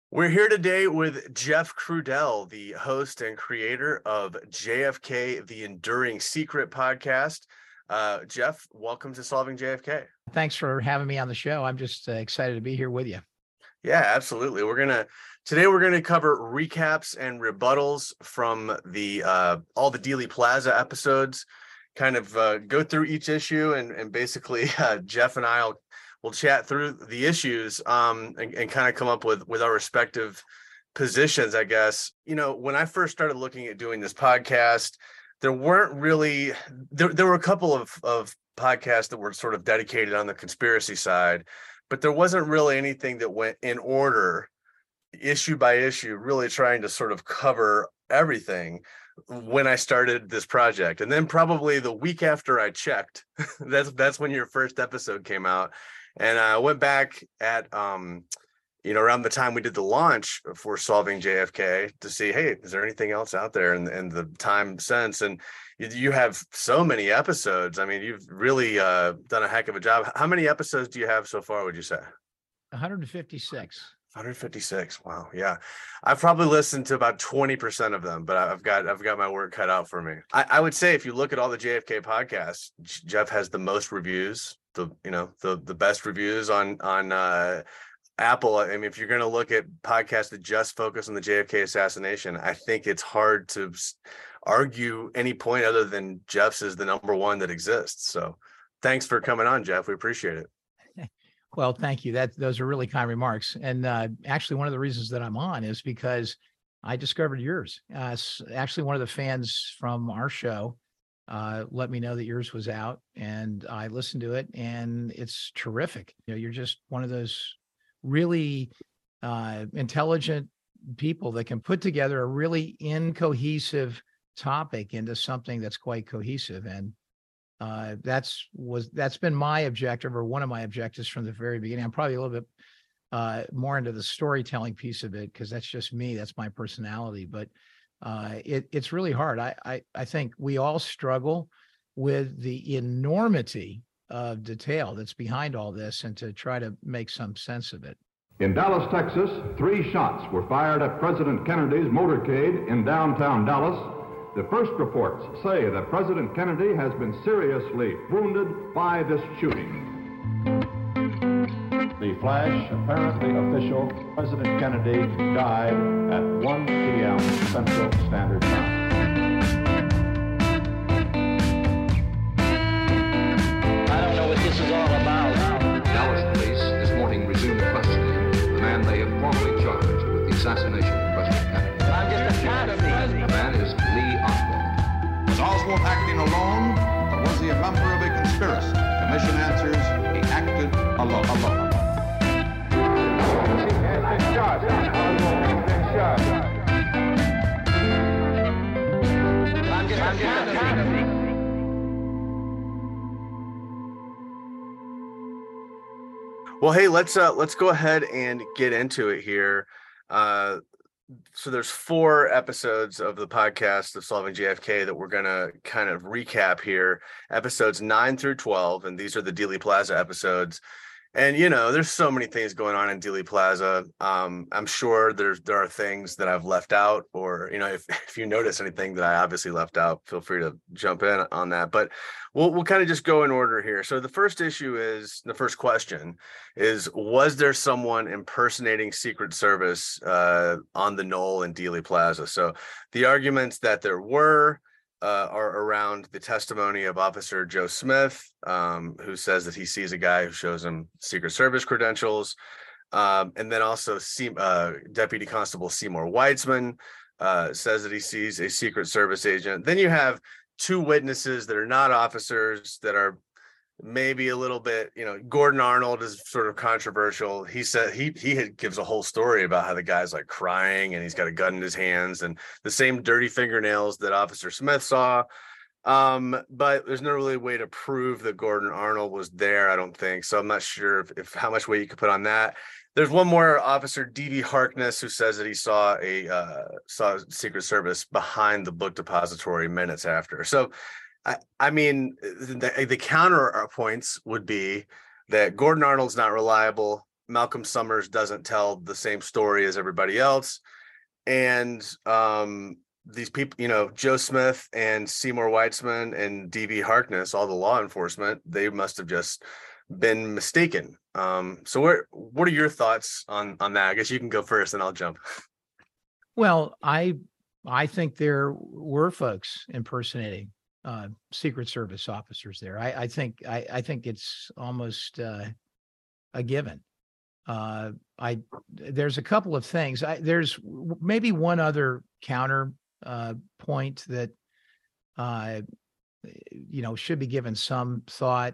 We're here today with Jeff Crudell, the host and creator of JFK, the Enduring Secret podcast. Jeff, welcome to Solving JFK. Thanks for having me on the show. I'm just excited to be here with you. Yeah, absolutely. Today we're gonna cover recaps and rebuttals from the all the Dealey Plaza episodes. Kind of go through each issue and basically Jeff and we'll chat through the issues and kind of come up with our respective positions, I guess. You know, when I first started looking at doing this podcast, there weren't really there were a couple of podcasts that were sort of dedicated on the conspiracy side, but there wasn't really anything that went in order, issue by issue, really trying to sort of cover everything when I started this project. And then probably the week after I checked, that's when your first episode came out. And I went back at, around the time we did the launch for Solving JFK to see, hey, is there anything else out there in the time since? And you have so many episodes. I mean, you've really done a heck of a job. How many episodes do you have so far, would you say? 156. 156. Wow. Yeah. I've probably listened to about 20% of them, but I've got my work cut out for me. I would say if you look at all the JFK podcasts, Jeff has the most reviews, the best reviews on Apple. I mean, if you're going to look at podcasts that just focus on the JFK assassination, I think it's hard to argue any point other than Jeff's is the number one that exists. So thanks for coming on, Jeff. We appreciate it. Well, thank you. Those are really kind remarks. And actually, one of the reasons that I'm on is because I discovered yours. Actually, one of the fans from our show let me know that yours was out, and I listened to it, and it's terrific. You're just one of those really intelligent people that can put together a really incohesive topic into something that's quite cohesive. And that's been my objective, or one of my objectives from the very beginning. I'm probably a little bit more into the storytelling piece of it because that's just me. That's my personality. But it's really hard. I think we all struggle with the enormity of detail that's behind all this, and to try to make some sense of it. In Dallas, Texas, 3 shots were fired at President Kennedy's motorcade in downtown Dallas. The first reports say that President Kennedy has been seriously wounded by this shooting. The flash, apparently official, President Kennedy died at 1 p.m. Central Standard Time. I don't know what this is all about. Dallas police this morning resumed questioning the man they had formally charged with the assassination of President Kennedy. I'm just a copy. The man is Lee Oswald. Was Oswald acting alone, or was he a member of a conspiracy? The commission answers he acted alone. I'm just a copy. Well, hey, let's go ahead and get into it here. So there's 4 episodes of the podcast of Solving JFK that we're going to kind of recap here, episodes 9 through 12. And these are the Dealey Plaza episodes. And, there's so many things going on in Dealey Plaza. I'm sure there are things that I've left out, or, if you notice anything that I obviously left out, feel free to jump in on that. But we'll kind of just go in order here. So the first question is, was there someone impersonating Secret Service on the Knoll in Dealey Plaza? So the arguments that there were are around the testimony of Officer Joe Smith, who says that he sees a guy who shows him Secret Service credentials. And then also Deputy Constable Seymour Weitzman says that he sees a Secret Service agent. Then you have 2 witnesses that are not officers that are maybe a little bit, Gordon Arnold is sort of controversial. He said he gives a whole story about how the guy's like crying and he's got a gun in his hands and the same dirty fingernails that Officer Smith saw. But there's no really way to prove that Gordon Arnold was there, I don't think. So I'm not sure if how much weight you could put on that. There's one more, Officer D.V. Harkness, who says that he saw Secret Service behind the book depository minutes after. So I mean, the counterpoints would be that Gordon Arnold's not reliable. Malcolm Summers doesn't tell the same story as everybody else. And these people, Joe Smith and Seymour Weitzman and D.B. Harkness, all the law enforcement, they must have just been mistaken. So what are your thoughts on that? I guess you can go first and I'll jump. Well, I think there were folks impersonating Secret Service officers there. I think it's almost a given. There's a couple of things. There's maybe one other counter point that should be given some thought.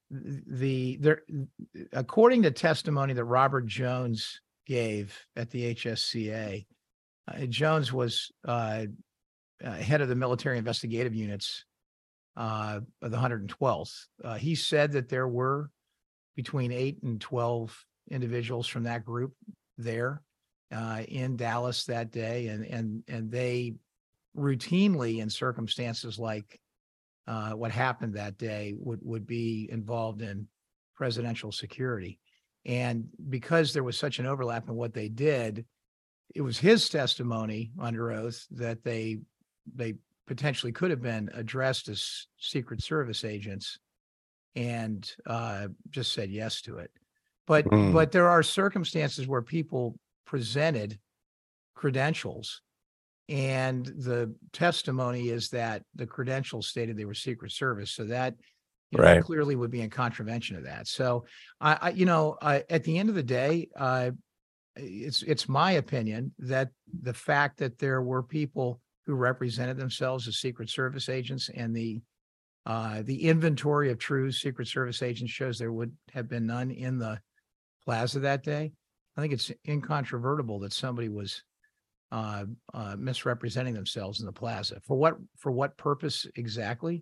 According to testimony that Robert Jones gave at the HSCA, Jones was head of the military investigative units of the 112th. He said that there were between 8 and 12 individuals from that group there in Dallas that day, and they routinely, in circumstances like what happened that day, would be involved in presidential security. And because there was such an overlap in what they did, it was his testimony under oath that they potentially could have been addressed as Secret Service agents, and just said yes to it. But there are circumstances where people presented credentials, and the testimony is that the credentials stated they were Secret Service. So that clearly would be in contravention of that. So I at the end of the day, it's my opinion that the fact that there were people who represented themselves as Secret Service agents, and the inventory of true Secret Service agents shows there would have been none in the plaza that day. I think it's incontrovertible that somebody was misrepresenting themselves in the plaza. For what purpose exactly?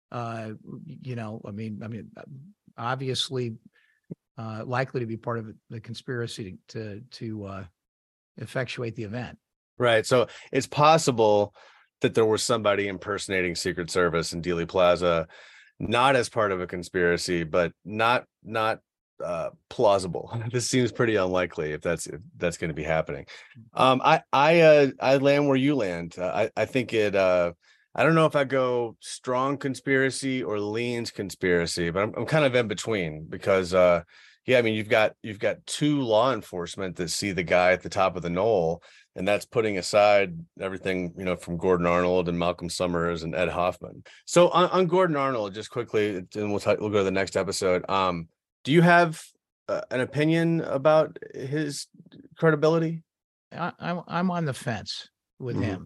Obviously likely to be part of the conspiracy to effectuate the event. Right. So it's possible that there was somebody impersonating Secret Service in Dealey Plaza, not as part of a conspiracy, but not plausible. This seems pretty unlikely if that's going to be happening. I land where you land. I think it. I don't know if I go strong conspiracy or leans conspiracy, but I'm kind of in between because you've got two law enforcement that see the guy at the top of the knoll, and that's putting aside everything, from Gordon Arnold and Malcolm Summers and Ed Hoffman. So on Gordon Arnold, just quickly, and we'll go to the next episode. Do you have an opinion about his credibility? I'm on the fence with him.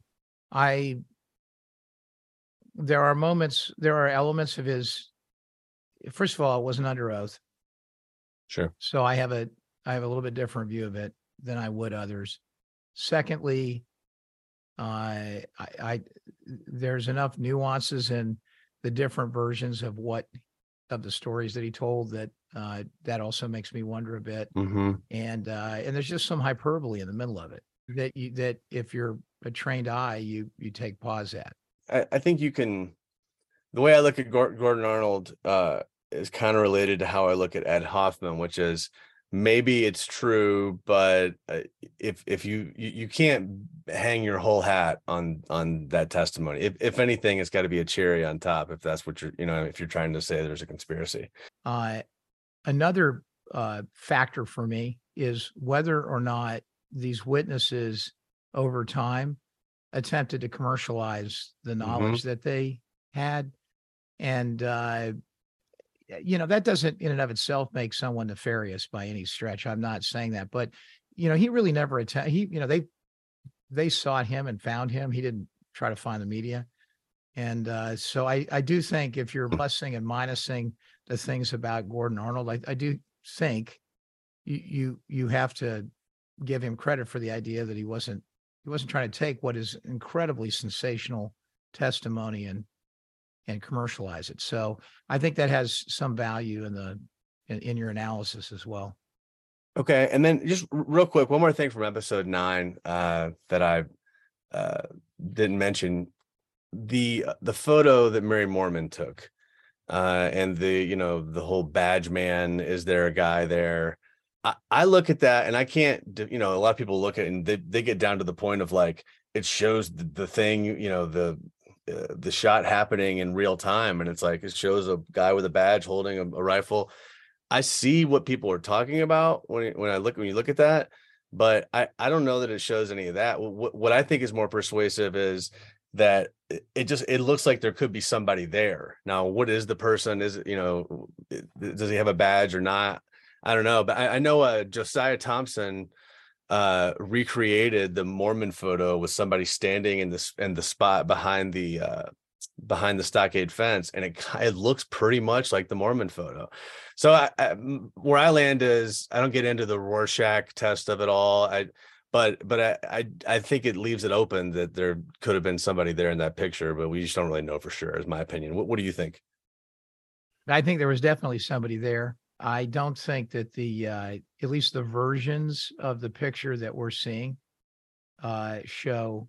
There are elements of his. First of all, it wasn't under oath. Sure. So I have a little bit different view of it than I would others. Secondly, there's enough nuances in the different versions of the stories that he told that also makes me wonder a bit. And there's just some hyperbole in the middle of it that if you're a trained eye, you take pause at. I think you can. The way I look at Gordon Arnold is kind of related to how I look at Ed Hoffman, which is maybe it's true, but if you can't hang your whole hat on that testimony. If anything, it's got to be a cherry on top. If that's what if you're trying to say there's a conspiracy. Another factor for me is whether or not these witnesses over time attempted to commercialize the knowledge that they had. And, that doesn't in and of itself make someone nefarious by any stretch. I'm not saying that, but, he really never they sought him and found him. He didn't try to find the media. And so I do think if you're plussing and minusing the things about Gordon Arnold, I do think you have to give him credit for the idea that he wasn't trying to take what is incredibly sensational testimony and commercialize it. So I think that has some value in your analysis as well. Okay. And then just real quick, one more thing from episode 9 that I didn't mention, the photo that Mary Moorman took and the whole badge man, is there a guy there? I look at that and I can't, a lot of people look at it and they get down to the point of like, it shows the thing, the shot happening in real time. And it's like, it shows a guy with a badge holding a rifle. I see what people are talking about when you look at that, but I don't know that it shows any of that. What I think is more persuasive is that it looks like there could be somebody there. Now, what is the person? Is it, does he have a badge or not? I don't know, but I know Josiah Thompson recreated the Mormon photo with somebody standing in the spot behind the stockade fence, and it looks pretty much like the Mormon photo. So where I land is I don't get into the Rorschach test of it all. But I think it leaves it open that there could have been somebody there in that picture, but we just don't really know for sure, is my opinion. What do you think? I think there was definitely somebody there. I don't think that at least the versions of the picture that we're seeing show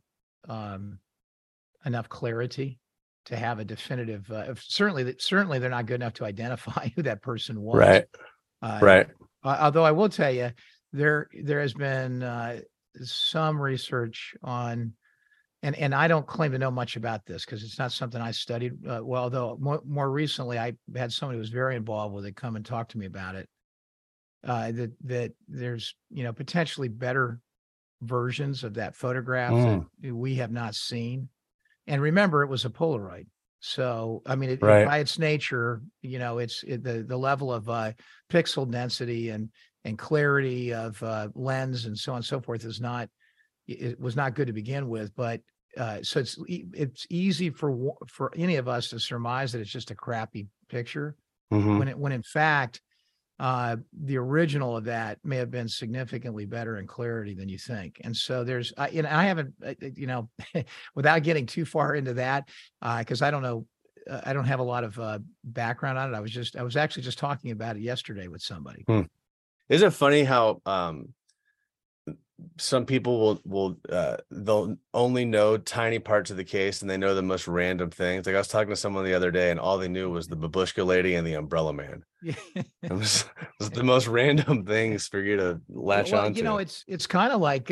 enough clarity to have a definitive. Certainly they're not good enough to identify who that person was. Right. Right. Although I will tell you, there has been some research on, and I don't claim to know much about this because it's not something I studied. Well, although more recently I had somebody who was very involved with it come and talk to me about it. That there's potentially better versions of that photograph that we have not seen. And remember, it was a Polaroid. So, I mean, by its nature, it's the level of pixel density and clarity of lens and so on and so forth it was not good to begin with. But so it's easy for any of us to surmise that it's just a crappy picture when in fact the original of that may have been significantly better in clarity than you think. And so I haven't, without getting too far into that, because I don't know, I don't have a lot of background on it. I was actually just talking about it yesterday with somebody. Isn't it funny how some people will they'll only know tiny parts of the case and they know the most random things. Like I was talking to someone the other day and all they knew was the babushka lady and the umbrella man. It was the most random things for you to latch on to. It's kind of like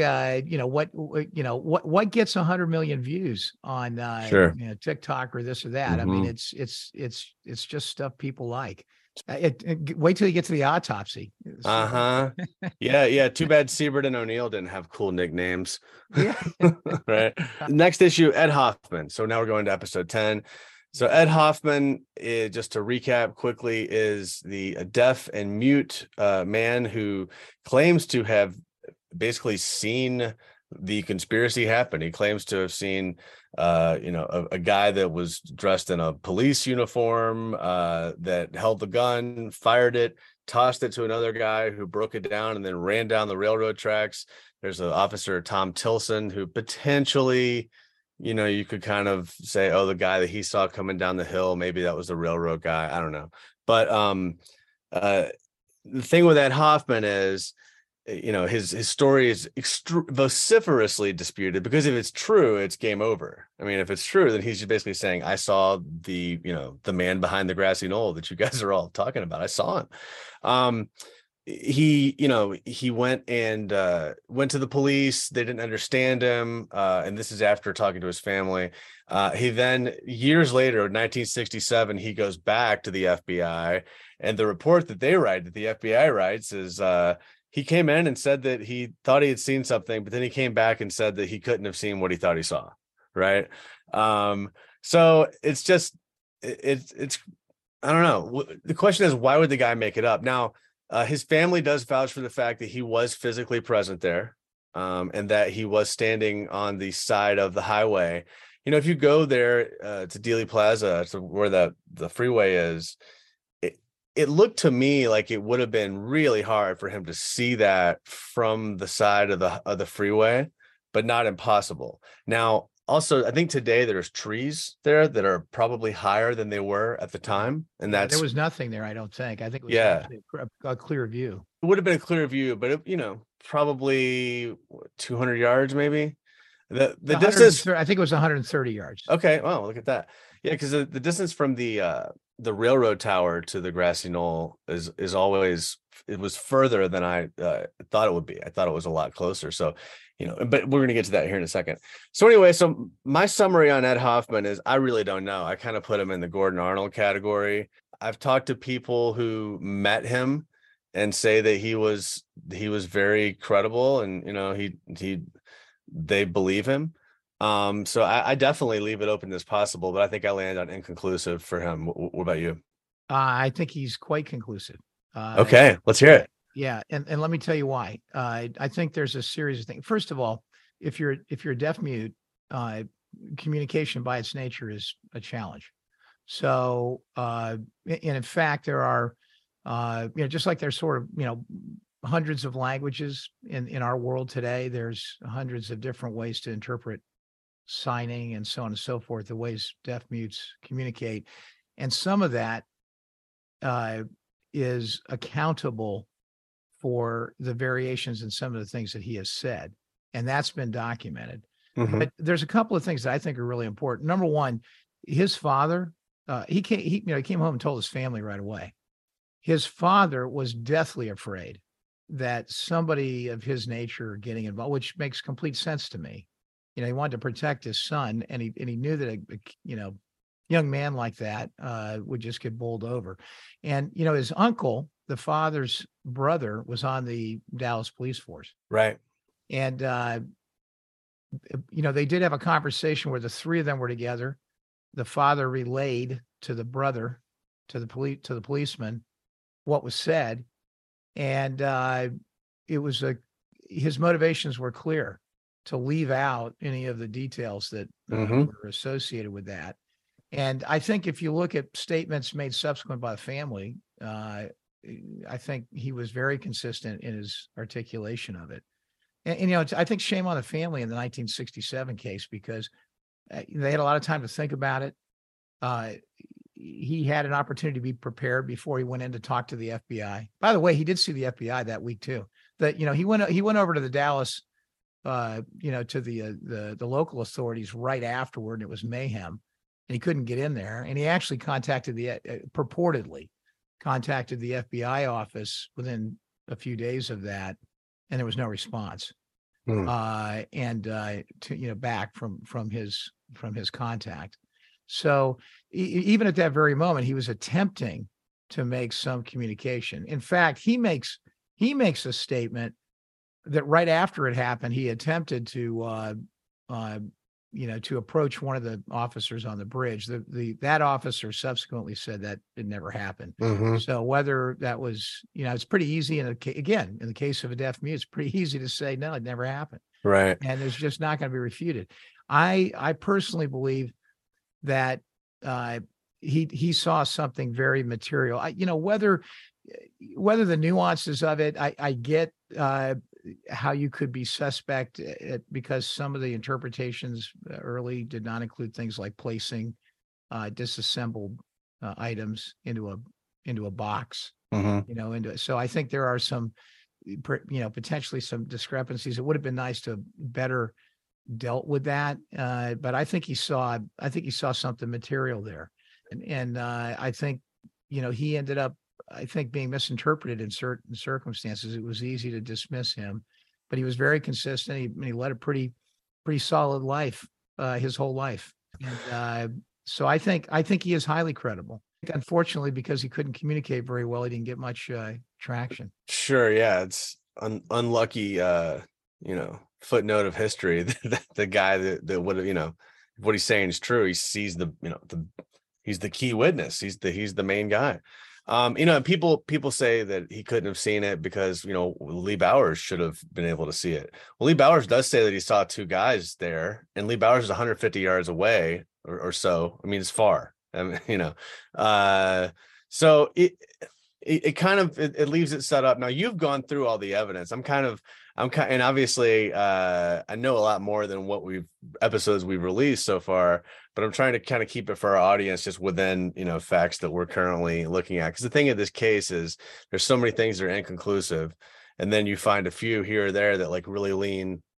what gets 100 million views on TikTok or this or that. I mean, it's just stuff people like. Wait till you get to the autopsy. Yeah. Too bad Siebert and O'Neill didn't have cool nicknames. Yeah. Right. Next issue, Ed Hoffman. So now we're going to episode 10. So Ed Hoffman, just to recap quickly, is the deaf and mute man who claims to have basically seen the conspiracy happen. He claims to have seen a guy that was dressed in a police uniform that held the gun, fired it, tossed it to another guy who broke it down and then ran down the railroad tracks. There's an officer, Tom Tilson, who potentially, you could kind of say, oh, the guy that he saw coming down the hill, maybe that was the railroad guy. I don't know. But the thing with Ed Hoffman is, his story is vociferously disputed, because if it's true, it's game over. I mean, if it's true, then he's just basically saying, I saw the man behind the grassy knoll that you guys are all talking about. I saw him. He went to the police. They didn't understand him. And this is after talking to his family. He then, years later, in 1967, he goes back to the FBI, and the report that they write, that the FBI writes, is he came in and said that he thought he had seen something, but then he came back and said that he couldn't have seen what he thought he saw. Right. So it's just, it's, I don't know. The question is, why would the guy make it up? Now, his family does vouch for the fact that he was physically present there, and that he was standing on the side of the highway. If you go there to Dealey Plaza, to where the freeway is, it looked to me like it would have been really hard for him to see that from the side of the freeway, but not impossible. Now, also, I think today there's trees there that are probably higher than they were at the time, and there was nothing there. I don't think. I think it was a clear view. It would have been a clear view, but probably 200 yards maybe. The 130 distance. I think it was 130 yards. Okay. Wow. Look at that. Yeah, because the distance from the railroad tower to the grassy knoll is always, it was further than I thought it would be. I thought it was a lot closer. So, but we're gonna get to that here in a second. So anyway, so my summary on Ed Hoffman is I really don't know. I kind of put him in the Gordon Arnold category. I've talked to people who met him and say that he was very credible, and they believe him. So I definitely leave it open as possible, but I think I land on inconclusive for him. What about you? I think he's quite conclusive. Okay, let's hear it. Yeah, and let me tell you why. I think there's a series of things. First of all, if you're a deaf mute, communication by its nature is a challenge. So, and in fact, there are, just like there's sort of, hundreds of languages in our world today, there's hundreds of different ways to interpret signing and so on and so forth, the ways deaf mutes communicate. And some of that is accountable for the variations in some of the things that he has said. And that's been documented. Mhm. But there's a couple of things that I think are really important. Number one, his father, he came home and told his family right away. His father was deathly afraid that somebody of his nature getting involved, which makes complete sense to me. He wanted to protect his son, and he knew that a young man like that would just get bowled over. And his uncle, the father's brother, was on the Dallas police force. Right. And they did have a conversation where the three of them were together. The father relayed to the brother, to the policeman, what was said, and it was his motivations were clear, to leave out any of the details that were associated with that. And I think if you look at statements made subsequent by the family, I think he was very consistent in his articulation of it. And I think shame on the family in the 1967 case, because they had a lot of time to think about it. He had an opportunity to be prepared before he went in to talk to the FBI. By the way, he did see the FBI that week too. That he went over to the Dallas, to the local authorities right afterward, and it was mayhem, and he couldn't get in there. And he actually purportedly contacted the FBI office within a few days of that, and there was no response. Back from his contact. So even at that very moment, he was attempting to make some communication. In fact, he makes a statement that right after it happened, he attempted to approach one of the officers on the bridge. That officer subsequently said that it never happened. So whether that was, it's pretty easy. In the case of a deaf mute, it's pretty easy to say, no, it never happened. Right. And it's just not going to be refuted. I personally believe that he saw something very material. Whether the nuances of it, I get how you could be suspect because some of the interpretations early did not include things like placing disassembled items into a box. So I think there are some, potentially some discrepancies. It would have been nice to better dealt with that, but I think he saw something material there, and I think he ended up, I think, being misinterpreted in certain circumstances. It was easy to dismiss him, but he was very consistent. He led a pretty solid life his whole life, and so I think he is highly credible. Unfortunately, because he couldn't communicate very well, he didn't get much traction. Sure, yeah, it's unlucky. Footnote of history. The guy that would have, what he's saying is true. He sees he's the key witness. He's the main guy. And people say that he couldn't have seen it because, Lee Bowers should have been able to see it. Well, Lee Bowers does say that he saw two guys there, and Lee Bowers is 150 yards away or so. I mean, it's far. So it kind of leaves it set up. Now you've gone through all the evidence. And obviously I know a lot more than what episodes we've released so far, but I'm trying to kind of keep it for our audience just within, facts that we're currently looking at. Because the thing of this case is there's so many things that are inconclusive, and then you find a few here or there that like really lean,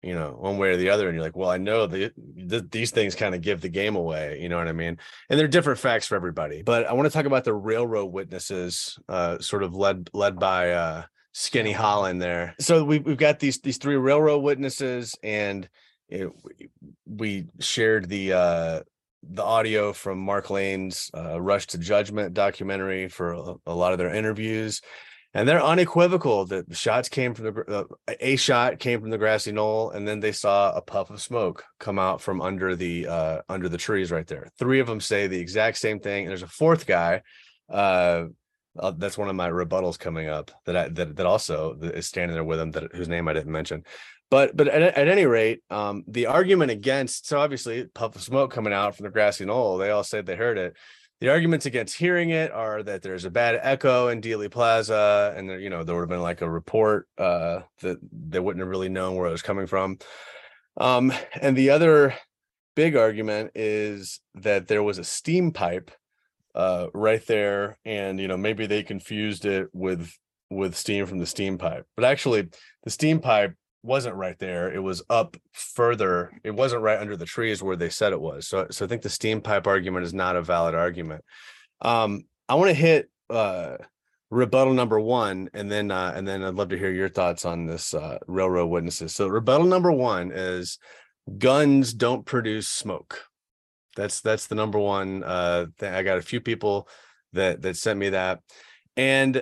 one way or the other. And you're like, well, I know these things kind of give the game away. You know what I mean? And they're different facts for everybody. But I want to talk about the railroad witnesses, sort of led by Skinny Holland there. So we've got these three railroad witnesses, and we shared the audio from Mark Lane's Rush to Judgment documentary for a lot of their interviews. And they're unequivocal that shots came from a shot came from the grassy knoll, and then they saw a puff of smoke come out from under the trees right there. Three of them say the exact same thing, and there's a fourth guy. That's one of my rebuttals coming up that also is standing there with him, whose name I didn't mention. But at any rate, the argument against, so obviously puff of smoke coming out from the grassy knoll, they all said they heard it. The arguments against hearing it are that there's a bad echo in Dealey Plaza, and there would have been like a report that they wouldn't have really known where it was coming from. And the other big argument is that there was a steam pipe right there, and maybe they confused it with steam from the steam pipe, but actually the steam pipe wasn't right there. It was up further. It wasn't right under the trees where they said it was. So I think the steam pipe argument is not a valid argument. I want to hit rebuttal number one, and then I'd love to hear your thoughts on this railroad witnesses. So rebuttal number one is guns don't produce smoke. That's the number one thing. I got a few people that sent me that, and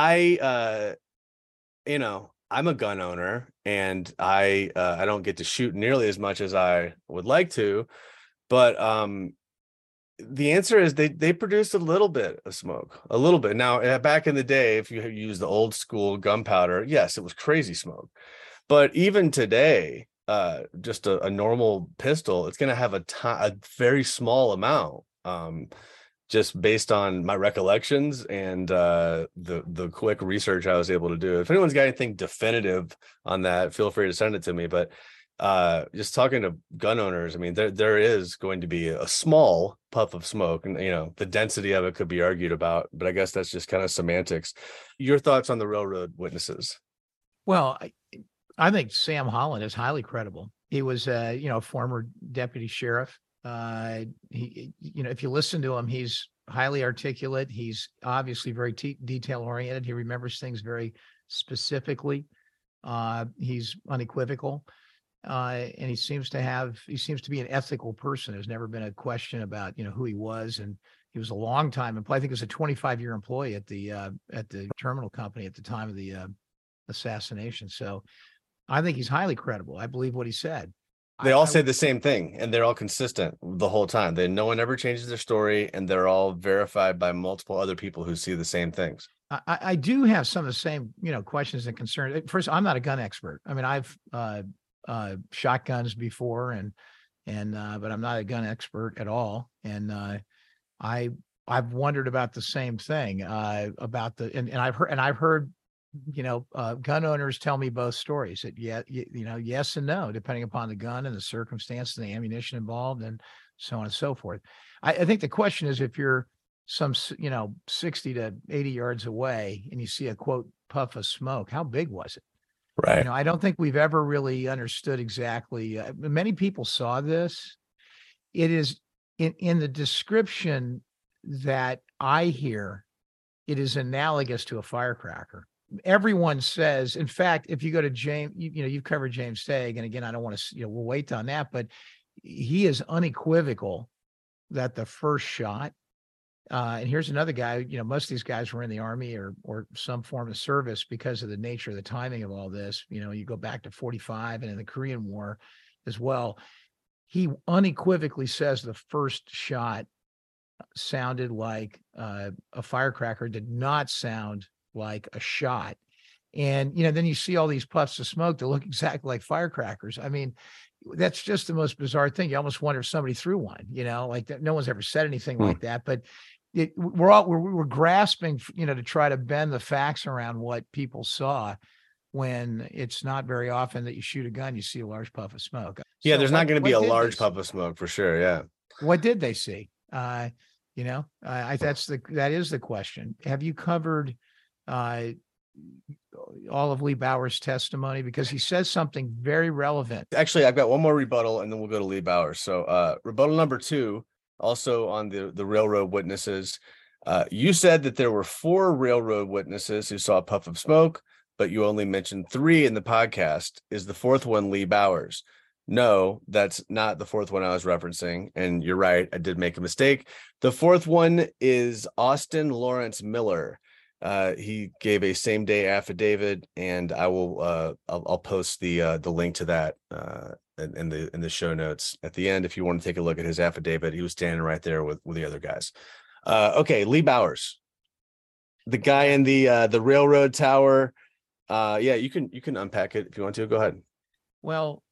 I'm a gun owner, and I don't get to shoot nearly as much as I would like to, but the answer is they produce a little bit of smoke, a little bit. Now, back in the day, if you use the old school gunpowder, yes, it was crazy smoke. But even today, just a normal pistol, it's going to have a very small amount. Just based on my recollections and the quick research I was able to do. If anyone's got anything definitive on that, feel free to send it to me. But just talking to gun owners, I mean, there is going to be a small puff of smoke, and the density of it could be argued about, but I guess that's just kind of semantics. Your thoughts on the railroad witnesses? Well, I think Sam Holland is highly credible. He was a former deputy sheriff. If you listen to him, he's highly articulate. He's obviously very detail oriented. He remembers things very specifically. He's unequivocal, and he seems to be an ethical person. There's never been a question about who he was, and he was a long time employee. I think he was a 25-year employee at the terminal company at the time of the assassination. So I think he's highly credible. I believe what he said. They all say the same thing, and they're all consistent the whole time. No one ever changes their story, and they're all verified by multiple other people who see the same things. I do have some of the same, questions and concerns. First, I'm not a gun expert. I mean, I've shot guns before, but I'm not a gun expert at all. And I've wondered about the same thing and I've heard gun owners tell me both stories that yes and no, depending upon the gun and the circumstance and the ammunition involved and so on and so forth. I think the question is, if you're some 60 to 80 yards away and you see a quote puff of smoke, how big was it? Right. I don't think we've ever really understood exactly. Many people saw this. It is in the description that I hear, it is analogous to a firecracker. Everyone says, in fact, if you go to James, you've covered James Tague, and again, I don't want to, we'll wait on that, but he is unequivocal that the first shot, and here's another guy, most of these guys were in the Army or some form of service because of the nature of the timing of all this. You go back to 45 and in the Korean War as well. He unequivocally says the first shot sounded like a firecracker, did not sound like a shot. And then you see all these puffs of smoke that look exactly like firecrackers. I mean, that's just the most bizarre thing. You almost wonder if somebody threw one, like that. No one's ever said anything like that, but we're grasping, to try to bend the facts around what people saw, when it's not very often that you shoot a gun, you see a large puff of smoke. Yeah, there's not going to be a large puff of smoke for sure. Yeah. What did they see? That is the question. Have you covered all of Lee Bowers' testimony because he says something very relevant. Actually, I've got one more rebuttal and then we'll go to Lee Bowers. So rebuttal number 2, also on the railroad witnesses. You said that there were 4 railroad witnesses who saw a puff of smoke, but you only mentioned 3 in the podcast. Is the 4th one Lee Bowers? No, that's not the 4th one I was referencing. And you're right, I did make a mistake. The 4th one is Austin Lawrence Miller. He gave a same day affidavit, and I will I'll post the link to that in the show notes at the end if you want to take a look at his affidavit. He was standing right there with the other guys. Okay, Lee Bowers, the guy in the railroad tower. Yeah, you can unpack it if you want to. Go ahead. Well,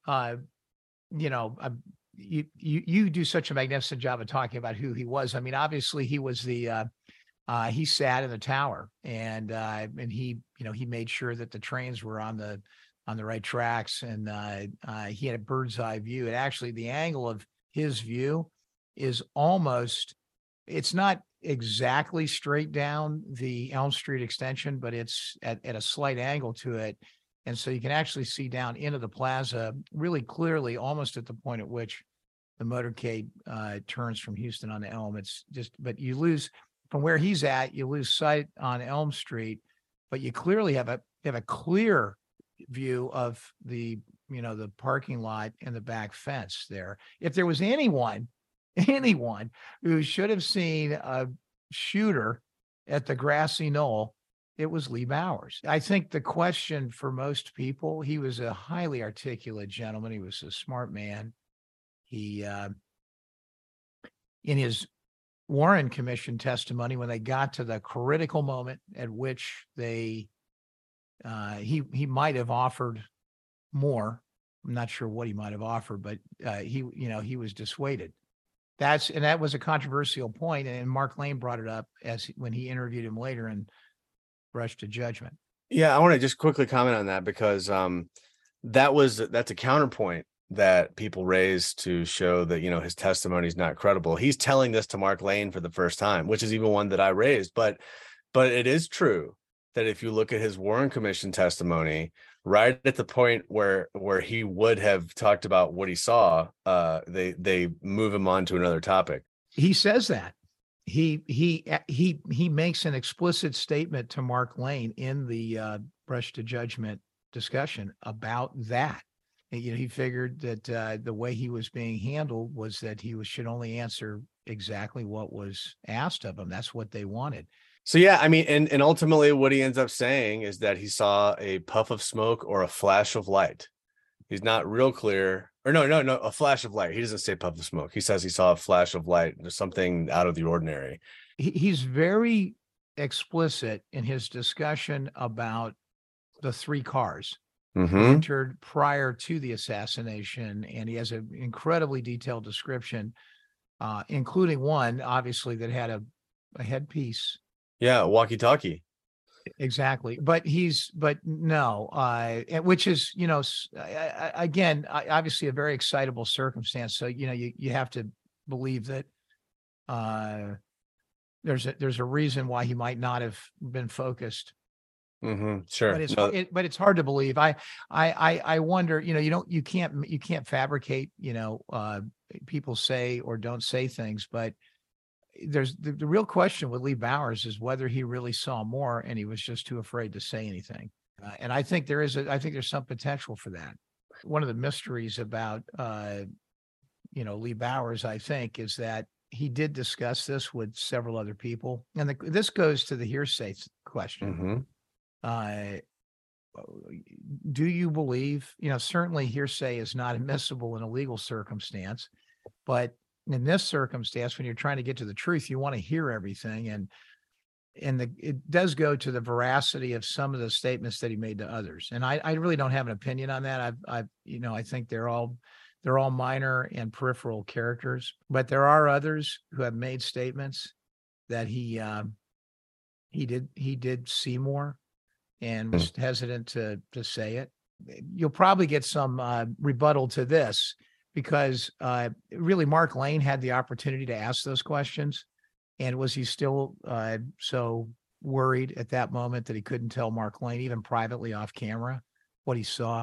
you do such a magnificent job of talking about who he was. I mean, obviously he was he sat in the tower and he made sure that the trains were on the right tracks, and he had a bird's eye view. And actually the angle of his view is it's not exactly straight down the Elm Street extension, but it's at a slight angle to it. And so you can actually see down into the plaza really clearly, almost at the point at which the motorcade turns from Houston on to Elm. It's just, but you lose from where he's at, you lose sight on Elm Street, but you clearly have a clear view of the parking lot and the back fence there. If there was anyone who should have seen a shooter at the grassy knoll, it was Lee Bowers. I think the question for most people, he was a highly articulate gentleman. He was a smart man. He, in his Warren Commission testimony, when they got to the critical moment at which he might have offered more. I'm not sure what he might have offered, but he was dissuaded. That was a controversial point, and Mark Lane brought it up when he interviewed him later and Rush to Judgment. Yeah, I want to just quickly comment on that because that's a counterpoint that people raise to show that his testimony is not credible. He's telling this to Mark Lane for the first time, which is even one that I raised. But it is true that if you look at his Warren Commission testimony, right at the point where he would have talked about what he saw, they move him on to another topic. He says that. He makes an explicit statement to Mark Lane in the Rush to Judgment discussion about that. He figured that the way he was being handled was that he should only answer exactly what was asked of him. That's what they wanted. So, yeah, I mean, and ultimately what he ends up saying is that he saw a puff of smoke or a flash of light. He's not real clear. Or no, a flash of light. He doesn't say puff of smoke. He says he saw a flash of light. There's something out of the ordinary. He's very explicit in his discussion about the 3 cars entered prior to the assassination. And he has an incredibly detailed description, including one, obviously, that had a headpiece. Yeah, walkie-talkie. Exactly. But no, which is, again, obviously a very excitable circumstance. So, you have to believe that there's a reason why he might not have been focused. Sure. But it's hard to believe. I wonder, you can't fabricate, people say or don't say things, but there's the real question with Lee Bowers is whether he really saw more and he was just too afraid to say anything. And I think there's some potential for that. One of the mysteries about, Lee Bowers, I think, is that he did discuss this with several other people. And this goes to the hearsay question. Do you believe, certainly hearsay is not admissible in a legal circumstance, but in this circumstance, when you're trying to get to the truth, you want to hear everything. And it does go to the veracity of some of the statements that he made to others. And I really don't have an opinion on that. I think they're all minor and peripheral characters, but there are others who have made statements that he did see more and was hesitant to say it. You'll probably get some rebuttal to this because really Mark Lane had the opportunity to ask those questions. And was he still so worried at that moment that he couldn't tell Mark Lane, even privately off camera, what he saw.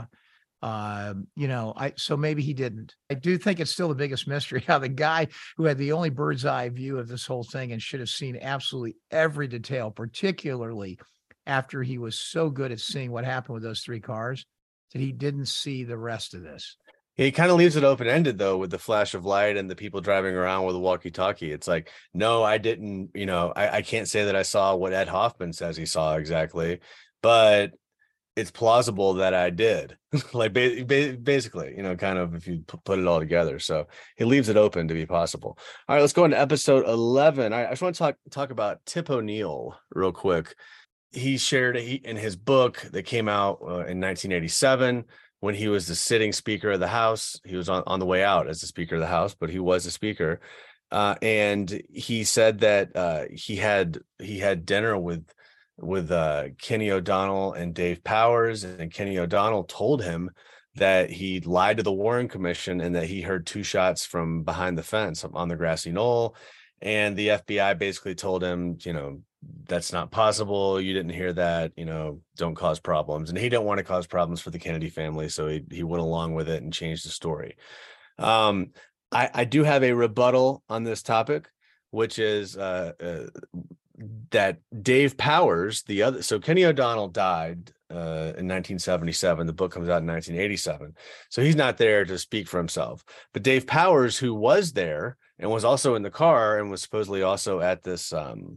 So maybe he didn't. I do think it's still the biggest mystery how the guy who had the only bird's eye view of this whole thing and should have seen absolutely every detail, particularly after he was so good at seeing what happened with those 3 cars, that he didn't see the rest of this. He kind of leaves it open-ended though, with the flash of light and the people driving around with a walkie-talkie. It's like, no, I didn't, I can't say that I saw what Ed Hoffman says he saw exactly, but it's plausible that I did. Like basically, kind of if you put it all together. So he leaves it open to be possible. All right, let's go into episode 11. I just want to talk about Tip O'Neill real quick. He shared in his book that came out in 1987 when he was the sitting Speaker of the House. He was on the way out as the Speaker of the House, but he was a Speaker. And he said that he had dinner with Kenny O'Donnell and Dave Powers, and Kenny O'Donnell told him that he lied to the Warren Commission and that he heard 2 shots from behind the fence on the grassy knoll. And the FBI basically told him, that's not possible. You didn't hear that, don't cause problems. And he didn't want to cause problems for the Kennedy family. So he went along with it and changed the story. I do have a rebuttal on this topic, which is that Dave Powers, so Kenny O'Donnell died in 1977. The book comes out in 1987. So he's not there to speak for himself. But Dave Powers, who was there and was also in the car and was supposedly also at this,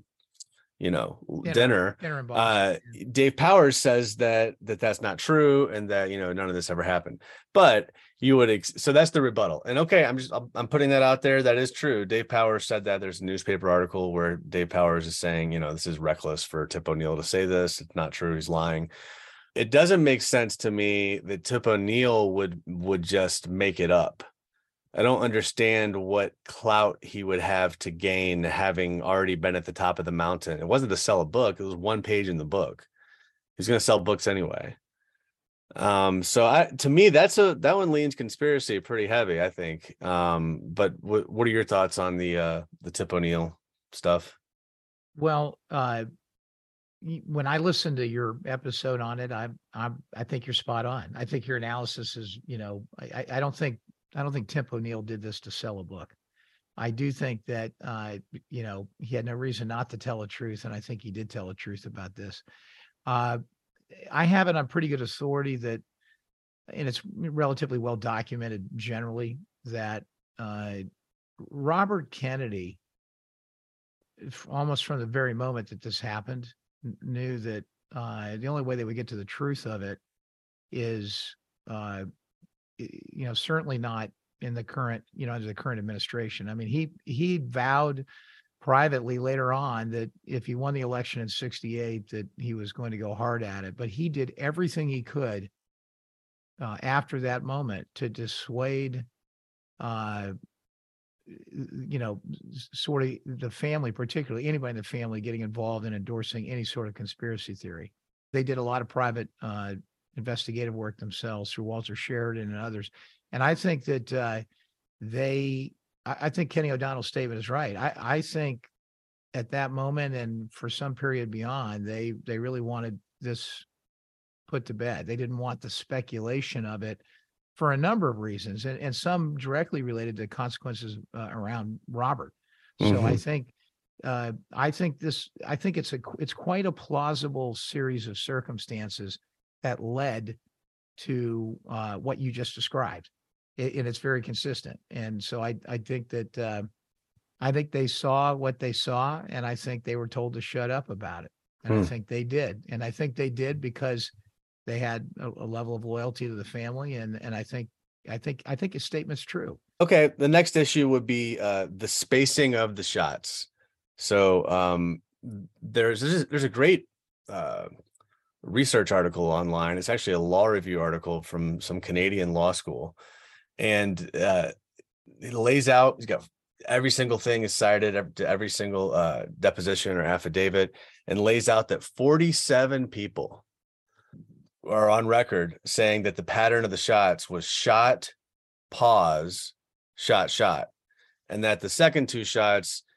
dinner. Dave Powers says that's not true and that, none of this ever happened. But you would, so that's the rebuttal. And okay, I'm putting that out there. That is true. Dave Powers said that. There's a newspaper article where Dave Powers is saying, this is reckless for Tip O'Neill to say this. It's not true. He's lying. It doesn't make sense to me that Tip O'Neill would just make it up. I don't understand what clout he would have to gain having already been at the top of the mountain. It wasn't to sell a book. It was 1 page in the book. He's going to sell books anyway. To me, that one leans conspiracy pretty heavy, I think. But what are your thoughts on the Tip O'Neill stuff? Well, when I listened to your episode on it, I think you're spot on. I think your analysis is, I don't think Tip O'Neill did this to sell a book. I do think that, he had no reason not to tell the truth. And I think he did tell the truth about this. I have it on pretty good authority that, and it's relatively well documented generally, that Robert Kennedy, almost from the very moment that this happened, knew that the only way they would get to the truth of it is, certainly not in the current, under the current administration. I mean, he vowed privately later on that if he won the election in 1968, that he was going to go hard at it. But he did everything he could after that moment to dissuade, sort of the family, particularly anybody in the family, getting involved in endorsing any sort of conspiracy theory. They did a lot of private investigative work themselves through Walter Sheridan and others. And I think that I think Kenny O'Donnell's statement is right. I think at that moment and for some period beyond, they really wanted this put to bed. They didn't want the speculation of it for a number of reasons, and some directly related to consequences around Robert. So mm-hmm. I think it's quite a plausible series of circumstances that led to what you just described. And it's very consistent. And so I think that I think they saw what they saw, and I think they were told to shut up about it. And I think they did. And I think they did because they had a level of loyalty to the family. And I think his statement's true. Okay. The next issue would be the spacing of the shots. So there's a great research article online. It's actually a law review article from some Canadian law school. And it lays out, he's got every single thing is cited to every single deposition or affidavit, and lays out that 47 people are on record saying that the pattern of the shots was shot, pause, shot, shot. And that the second 2 shots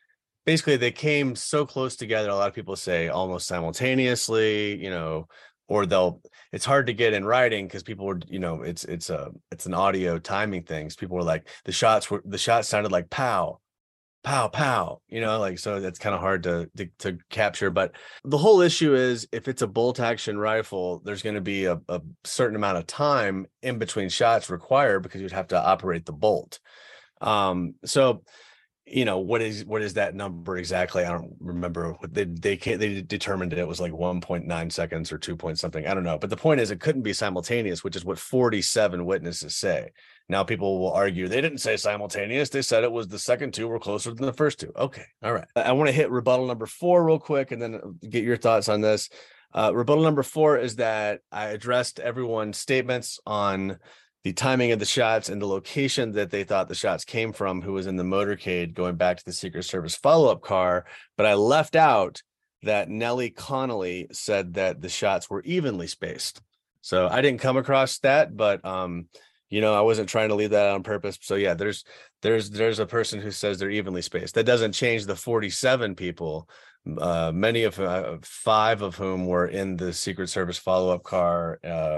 basically they came so close together. A lot of people say almost simultaneously, or it's hard to get in writing because people were, it's an audio timing thing. So people were like, the shots sounded like pow, pow, pow, so that's kind of hard to capture. But the whole issue is, if it's a bolt action rifle, there's going to be a certain amount of time in between shots required because you'd have to operate the bolt. So what is that number exactly? I don't remember. They determined it was like 1.9 seconds or 2 point something. I don't know. But the point is, it couldn't be simultaneous, which is what 47 witnesses say. Now people will argue they didn't say simultaneous. They said it was the second two were closer than the first two. Okay. All right. I want to hit rebuttal number 4 real quick and then get your thoughts on this. Rebuttal number 4 is that I addressed everyone's statements on the timing of the shots and the location that they thought the shots came from, who was in the motorcade going back to the Secret Service follow-up car. But I left out that Nellie Connolly said that the shots were evenly spaced. So I didn't come across that, but I wasn't trying to leave that out on purpose. So yeah, there's a person who says they're evenly spaced. That doesn't change the 47 people, many of 5 of whom were in the Secret Service follow-up car,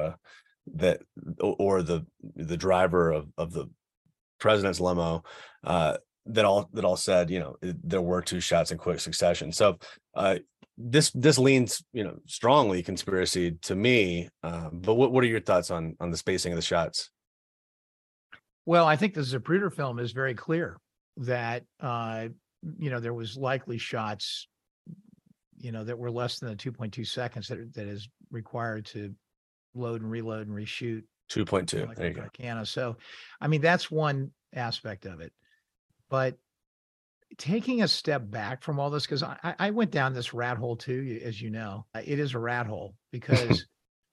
or the driver of the president's limo, that all said, there were 2 shots in quick succession. So this leans, strongly conspiracy to me. But what are your thoughts on the spacing of the shots? Well, I think the Zapruder film is very clear that, there was likely shots, that were less than the 2.2 seconds that is required to load and reload and reshoot 2.2. There you go. So, that's one aspect of it. But taking a step back from all this, because I went down this rat hole too, as you know. It is a rat hole because,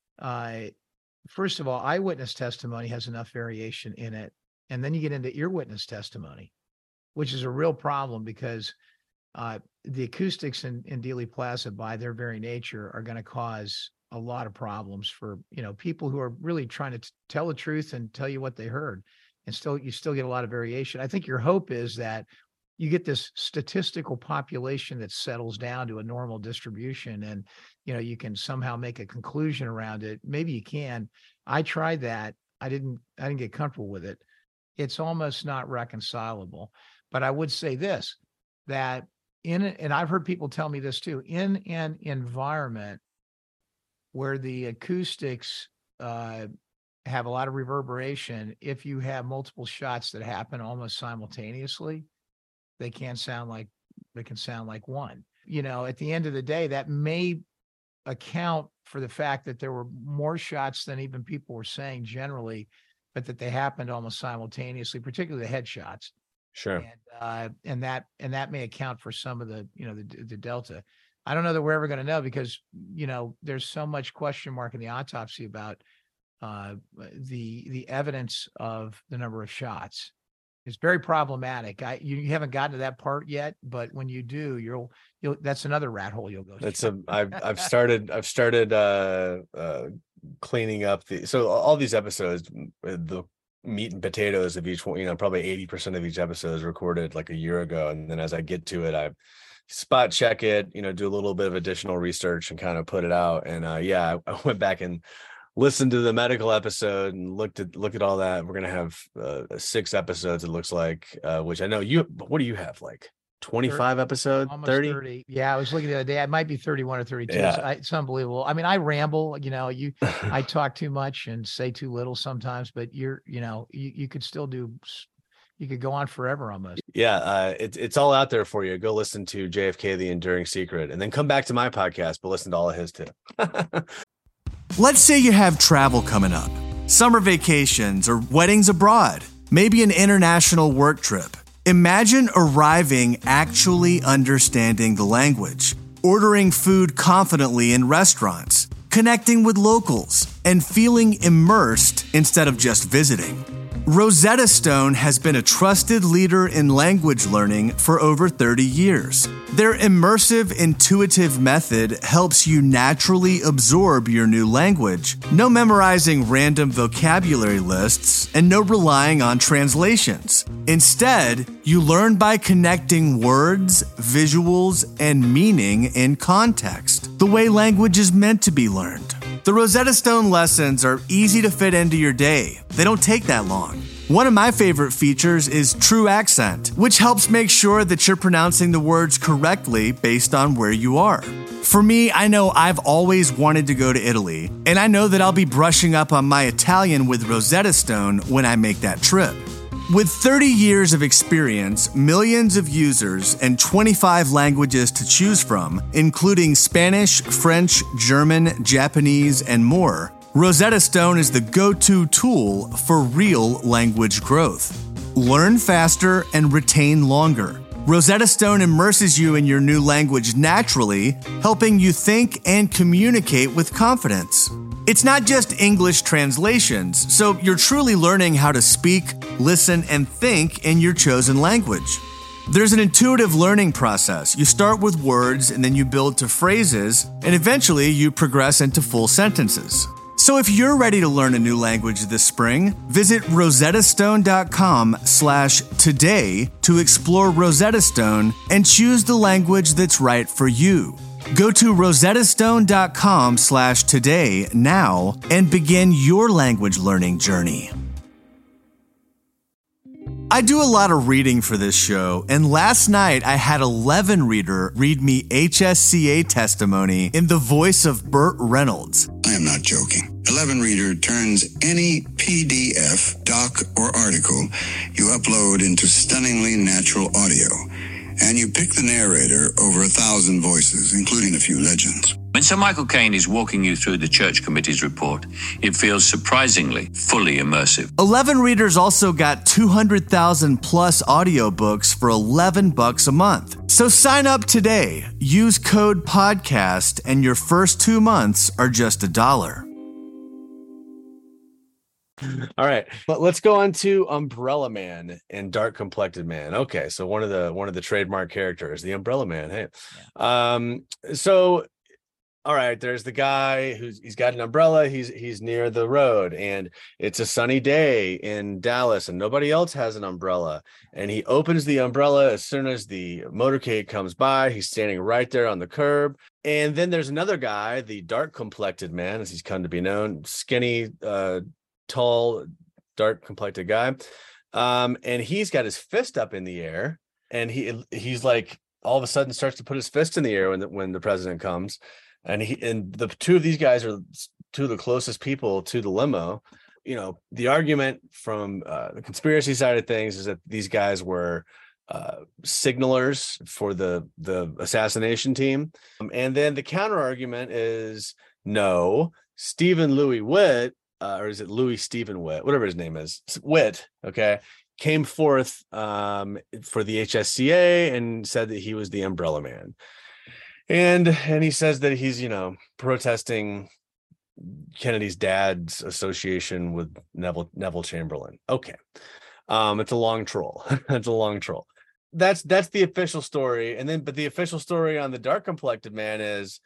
first of all, eyewitness testimony has enough variation in it. And then you get into ear-witness testimony, which is a real problem because the acoustics in Dealey Plaza, by their very nature, are going to cause a lot of problems for, people who are really trying to tell the truth and tell you what they heard. And you still get a lot of variation. I think your hope is that you get this statistical population that settles down to a normal distribution and, you can somehow make a conclusion around it. Maybe you can. I tried that. I didn't get comfortable with it. It's almost not reconcilable. But I would say this, that and I've heard people tell me this too, in an environment where the acoustics have a lot of reverberation, if you have multiple shots that happen almost simultaneously, they can sound like one. At the end of the day, that may account for the fact that there were more shots than even people were saying generally, but that they happened almost simultaneously, particularly the headshots. Sure. And that may account for some of the the delta. I don't know that we're ever going to know because, there's so much question mark in the autopsy about the evidence of the number of shots. It's very problematic. You haven't gotten to that part yet, but when you do, you'll that's another rat hole you'll go through. I've started cleaning up so all these episodes, the meat and potatoes of each one, probably 80% of each episode is recorded like a year ago. And then as I get to it, I spot check it, do a little bit of additional research and kind of put it out. And I went back and listened to the medical episode and looked at all that. We're going to have 6 episodes, it looks like, which I know what do you have, like 25 episodes, 30? Yeah, I was looking the other day. I might be 31 or 32. Yeah. It's unbelievable. I ramble, I talk too much and say too little sometimes, but you could still you could go on forever almost. Yeah, it's all out there for you. Go listen to JFK, The Enduring Secret, and then come back to my podcast, but listen to all of his too. Let's say you have travel coming up, summer vacations or weddings abroad, maybe an international work trip. Imagine arriving actually understanding the language, ordering food confidently in restaurants, connecting with locals, and feeling immersed instead of just visiting. Rosetta Stone has been a trusted leader in language learning for over 30 years. Their immersive, intuitive method helps you naturally absorb your new language. No memorizing random vocabulary lists and no relying on translations. Instead, you learn by connecting words, visuals, and meaning in context, the way language is meant to be learned. The Rosetta Stone lessons are easy to fit into your day. They don't take that long. One of my favorite features is True Accent, which helps make sure that you're pronouncing the words correctly based on where you are. For me, I know I've always wanted to go to Italy, and I know that I'll be brushing up on my Italian with Rosetta Stone when I make that trip. With 30 years of experience, millions of users, and 25 languages to choose from, including Spanish, French, German, Japanese, and more, Rosetta Stone is the go-to tool for real language growth. Learn faster and retain longer. Rosetta Stone immerses you in your new language naturally, helping you think and communicate with confidence. It's not just English translations, so you're truly learning how to speak, listen, and think in your chosen language. There's an intuitive learning process. You start with words, and then you build to phrases, and eventually you progress into full sentences. So if you're ready to learn a new language this spring, visit rosettastone.com/today to explore Rosetta Stone and choose the language that's right for you. Go to rosettastone.com/today now and begin your language learning journey. I do a lot of reading for this show, and last night I had 11 Reader read me HSCA testimony in the voice of Burt Reynolds. I am not joking. 11 Reader turns any PDF, doc, or article you upload into stunningly natural audio, and you pick the narrator over 1,000 voices, including a few legends. When Sir Michael Caine is walking you through the church committee's report, it feels surprisingly fully immersive. 11 Readers also got 200,000 plus audiobooks for $11 a month. So sign up today. Use code PODCAST and your first 2 months are just $1. All right, but let's go on to Umbrella Man and Dark Complected Man. Okay, so one of the trademark characters, the Umbrella Man. Hey, so all right, there's the guy he's got an umbrella. He's near the road, and it's a sunny day in Dallas, and nobody else has an umbrella. And he opens the umbrella as soon as the motorcade comes by. He's standing right there on the curb. And then there's another guy, the Dark Complected Man, as he's come to be known, skinny, tall, dark complected guy. And he's got his fist up in the air, and he's like all of a sudden starts to put his fist in the air when the president comes. And the two of these guys are two of the closest people to the limo. You know, the argument from the conspiracy side of things is that these guys were signalers for the assassination team. And then the counter argument is no, Stephen Louis Witt, or is it Louis Stephen Witt, whatever his name is, Witt, okay, came forth for the HSCA and said that he was the Umbrella Man. And he says that he's, protesting Kennedy's dad's association with Neville Chamberlain. Okay. It's a long troll. It's a long troll. That's the official story. But the official story on the Dark Complected Man is,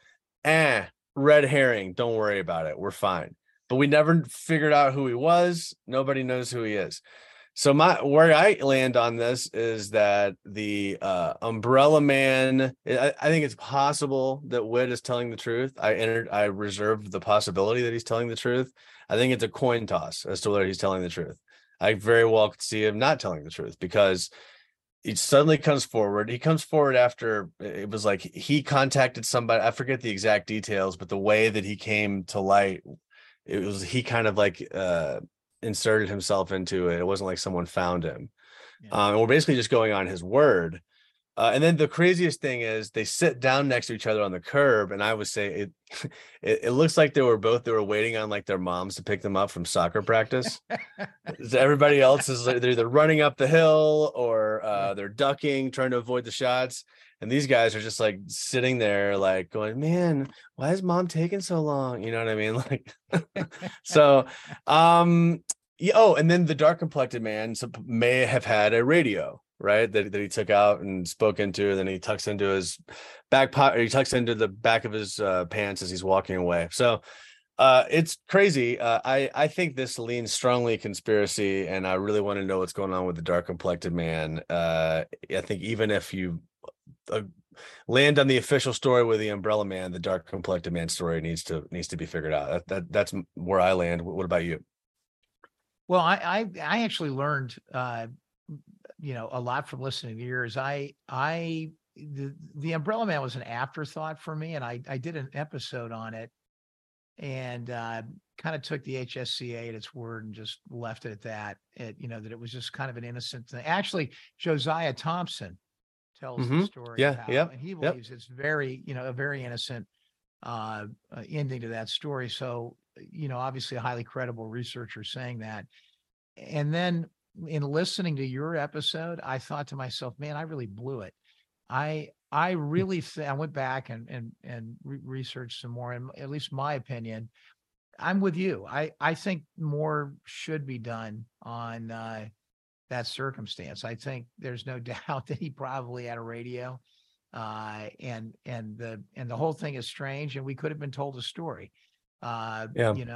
red herring. Don't worry about it. We're fine. But we never figured out who he was. Nobody knows who he is. So where I land on this is that the Umbrella Man, I think it's possible that Witt is telling the truth. I reserved the possibility that he's telling the truth. I think it's a coin toss as to whether he's telling the truth. I very well could see him not telling the truth, because he suddenly comes forward. He comes forward after it was like he contacted somebody. I forget the exact details, but the way that he came to light, it was he kind of like inserted himself into it. It wasn't like someone found him. Yeah. And we're basically just going on his word. And then the craziest thing is they sit down next to each other on the curb, and I would say it looks like they were waiting on like their moms to pick them up from soccer practice. Everybody else is they're either running up the hill or they're ducking, trying to avoid the shots. And these guys are just like sitting there like going, man, why is mom taking so long? You know what I mean? Like, so Yeah, oh, and then the dark complected man may have had a radio, right? That he took out and spoke into, and then he tucks into his back pocket, or he tucks into the back of his pants as he's walking away. So it's crazy. I think this leans strongly conspiracy, and I really want to know what's going on with the dark complected man. I think even if you land on the official story with the Umbrella Man, the dark complected man story needs to be figured out. That's where I land. What about you? Well, I actually learned, a lot from listening to yours. The Umbrella Man was an afterthought for me, and I did an episode on it, and kind of took the HSCA at its word and just left it at that. That it was just kind of an innocent thing. Actually, Josiah Thompson tells the story. And he believes it's very, a very innocent ending to that story. So, obviously a highly credible researcher saying that. And then in listening to your episode, I thought to myself, man, I really blew it. I really I went back and researched some more, and at least my opinion, I'm with you. I think more should be done on that circumstance. I think there's no doubt that he probably had a radio, and the whole thing is strange, and we could have been told a story. But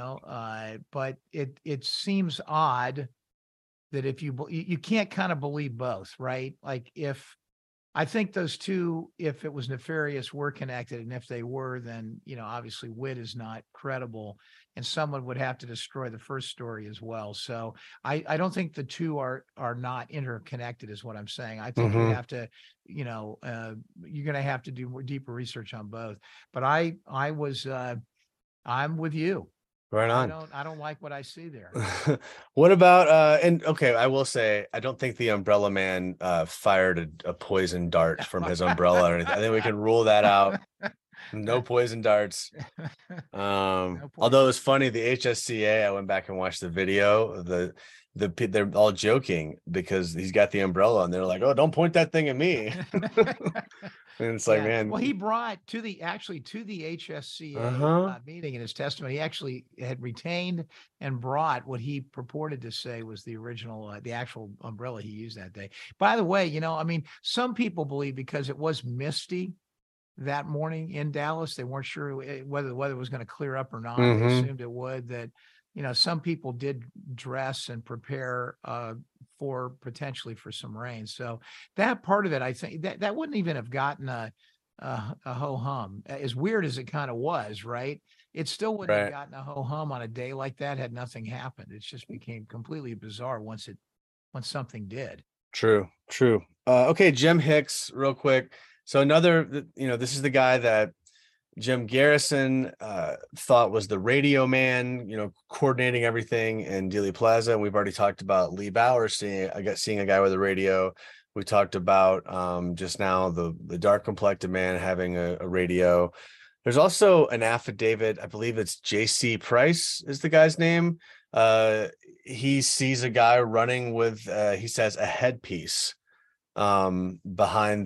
it seems odd that if you can't kind of believe both, right? Like I think those two, if it was nefarious, were connected, and if they were, then obviously Witt is not credible, and someone would have to destroy the first story as well. So I don't think the two are not interconnected, is what I'm saying. I think you have to, you're going to have to do more deeper research on both. But I'm with you. Right on. I don't like what I see there. What about and okay, I will say I don't think the Umbrella Man fired a poison dart from his umbrella or anything. I think we can rule that out. No poison darts. Although it's funny, the HSCA, I went back and watched the video. They're all joking because he's got the umbrella, and they're like, "Oh, don't point that thing at me." And it's like, man. Well, he brought to the HSCA meeting in his testimony, he actually had retained and brought what he purported to say was the original, the actual umbrella he used that day. By the way, some people believe because it was misty that morning in Dallas, they weren't sure whether the weather was going to clear up or not. They assumed it would. That some people did dress and prepare for potentially for some rain. So that part of it, I think that wouldn't even have gotten a ho hum. As weird as it kind of was, right? It still wouldn't have gotten a ho hum on a day like that had nothing happened. It just became completely bizarre once something did. True. Okay, Jim Hicks, real quick. So another, this is the guy that Jim Garrison thought was the radio man, coordinating everything in Dealey Plaza. And we've already talked about Lee Bowers seeing a guy with a radio. We talked about just now the dark complected man having a radio. There's also an affidavit. I believe it's J.C. Price is the guy's name. He sees a guy running with, he says, a headpiece behind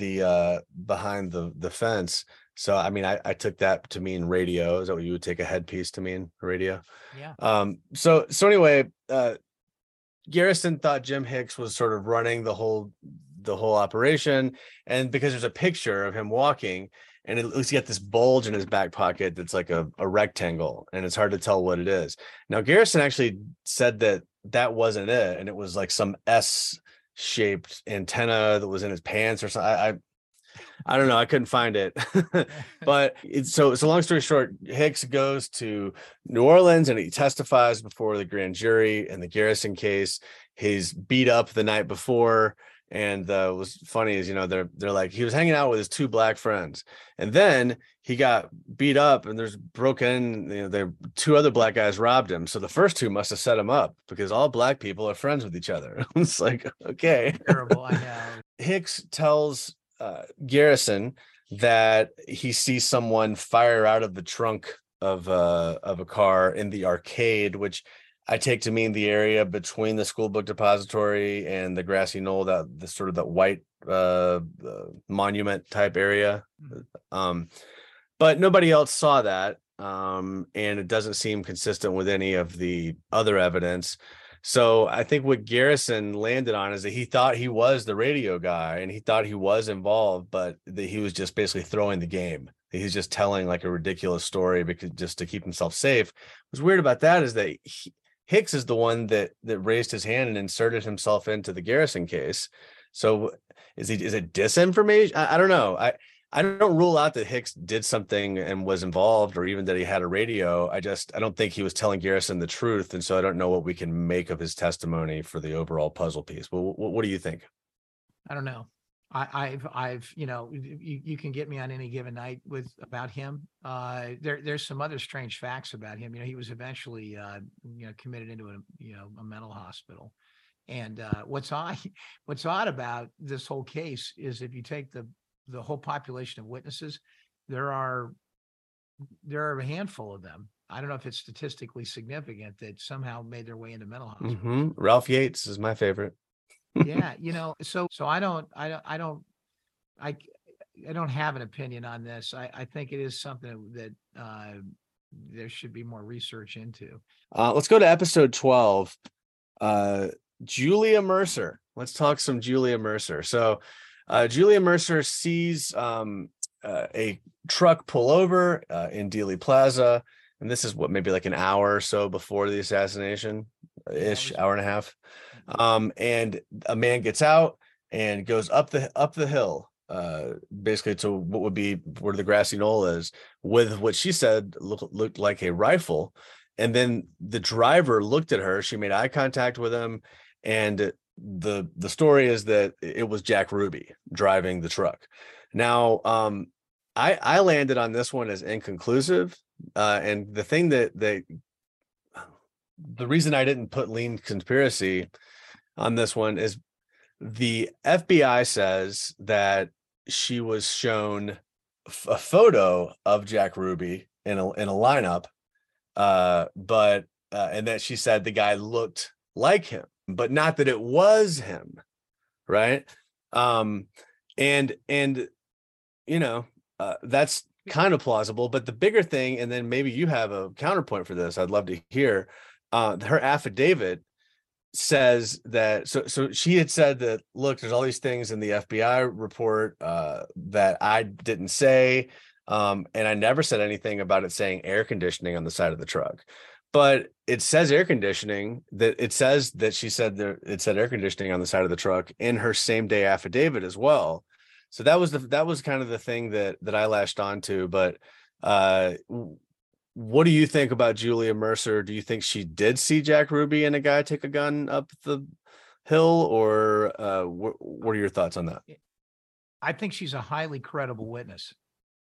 the fence. So, I mean, I took that to mean radio. Is that what you would take a headpiece to mean, radio? Yeah. So anyway, Garrison thought Jim Hicks was sort of running the whole operation, and because there's a picture of him walking, and it looks like this bulge in his back pocket that's like a rectangle, and it's hard to tell what it is. Now, Garrison actually said that wasn't it, and it was like some S-shaped antenna that was in his pants or something. I don't know. I couldn't find it. But so long story short, Hicks goes to New Orleans and he testifies before the grand jury in the Garrison case. He's beat up the night before. And what's funny is, they're like, he was hanging out with his two black friends, and then he got beat up and there's broken, the two other black guys robbed him. So the first two must have set him up because all black people are friends with each other. It's like, okay. Terrible. I know. Hicks tells Garrison that he sees someone fire out of the trunk of a car in the arcade, which I take to mean the area between the school book depository and the grassy knoll, that white monument type area. But nobody else saw that. And it doesn't seem consistent with any of the other evidence. So I think what Garrison landed on is that he thought he was the radio guy and he thought he was involved, but that he was just basically throwing the game. He's just telling like a ridiculous story because just to keep himself safe. What's weird about that is that Hicks is the one that raised his hand and inserted himself into the Garrison case. So is it disinformation? I don't know. I don't rule out that Hicks did something and was involved, or even that he had a radio. I don't think he was telling Garrison the truth. And so I don't know what we can make of his testimony for the overall puzzle piece. But what do you think? I don't know. I've you can get me on any given night about him. There's some other strange facts about him. He was eventually committed into a mental hospital. And what's odd about this whole case is if you take the whole population of witnesses, there are a handful of them. I don't know if it's statistically significant that somehow made their way into mental hospitals. Mm-hmm. Ralph Yates is my favorite. Yeah, so I don't have an opinion on this. I think it is something that there should be more research into. Let's go to episode 12. Julia Mercer. Let's talk some Julia Mercer. So Julia Mercer sees a truck pull over in Dealey Plaza, and this is maybe like an hour or so before the assassination ish, hour and a half. And a man gets out and goes up the hill, basically to what would be where the grassy knoll is, with what she said looked like a rifle. And then the driver looked at her. She made eye contact with him, and the story is that it was Jack Ruby driving the truck. Now, I landed on this one as inconclusive, and the thing the reason I didn't put lean conspiracy on this one is the FBI says that she was shown a photo of Jack Ruby in a lineup, but and that she said the guy looked like him, but not that it was him, right? And that's kind of plausible, but the bigger thing, and then maybe you have a counterpoint for this, I'd love to hear. Her affidavit says that so she had said that, look, there's all these things in the FBI report that I didn't say, and I never said anything about it saying air conditioning on the side of the truck. But it says air conditioning, that it says that she said that it said air conditioning on the side of the truck in her same day affidavit as well. So that was kind of the thing that I latched onto. But what do you think about Julia Mercer? Do you think she did see Jack Ruby and a guy take a gun up the hill, or what are your thoughts on that? I think she's a highly credible witness.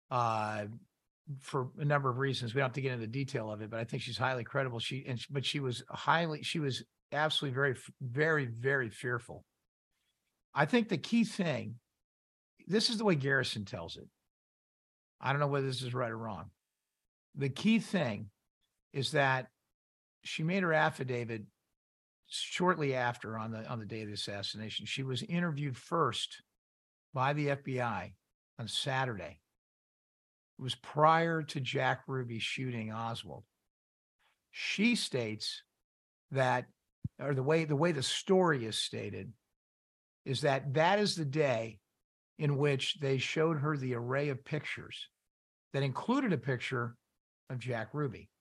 For a number of reasons. We don't have to get into the detail of it, but I think she's highly credible. She was absolutely very, very, very fearful. I think the key thing, this is the way Garrison tells it. I don't know whether this is right or wrong. The key thing is that she made her affidavit shortly after on the day of the assassination. She was interviewed first by the FBI on Saturday. It was prior to Jack Ruby shooting Oswald. She states that, or the way the story is stated, is that is the day in which they showed her the array of pictures that included a picture of Jack Ruby.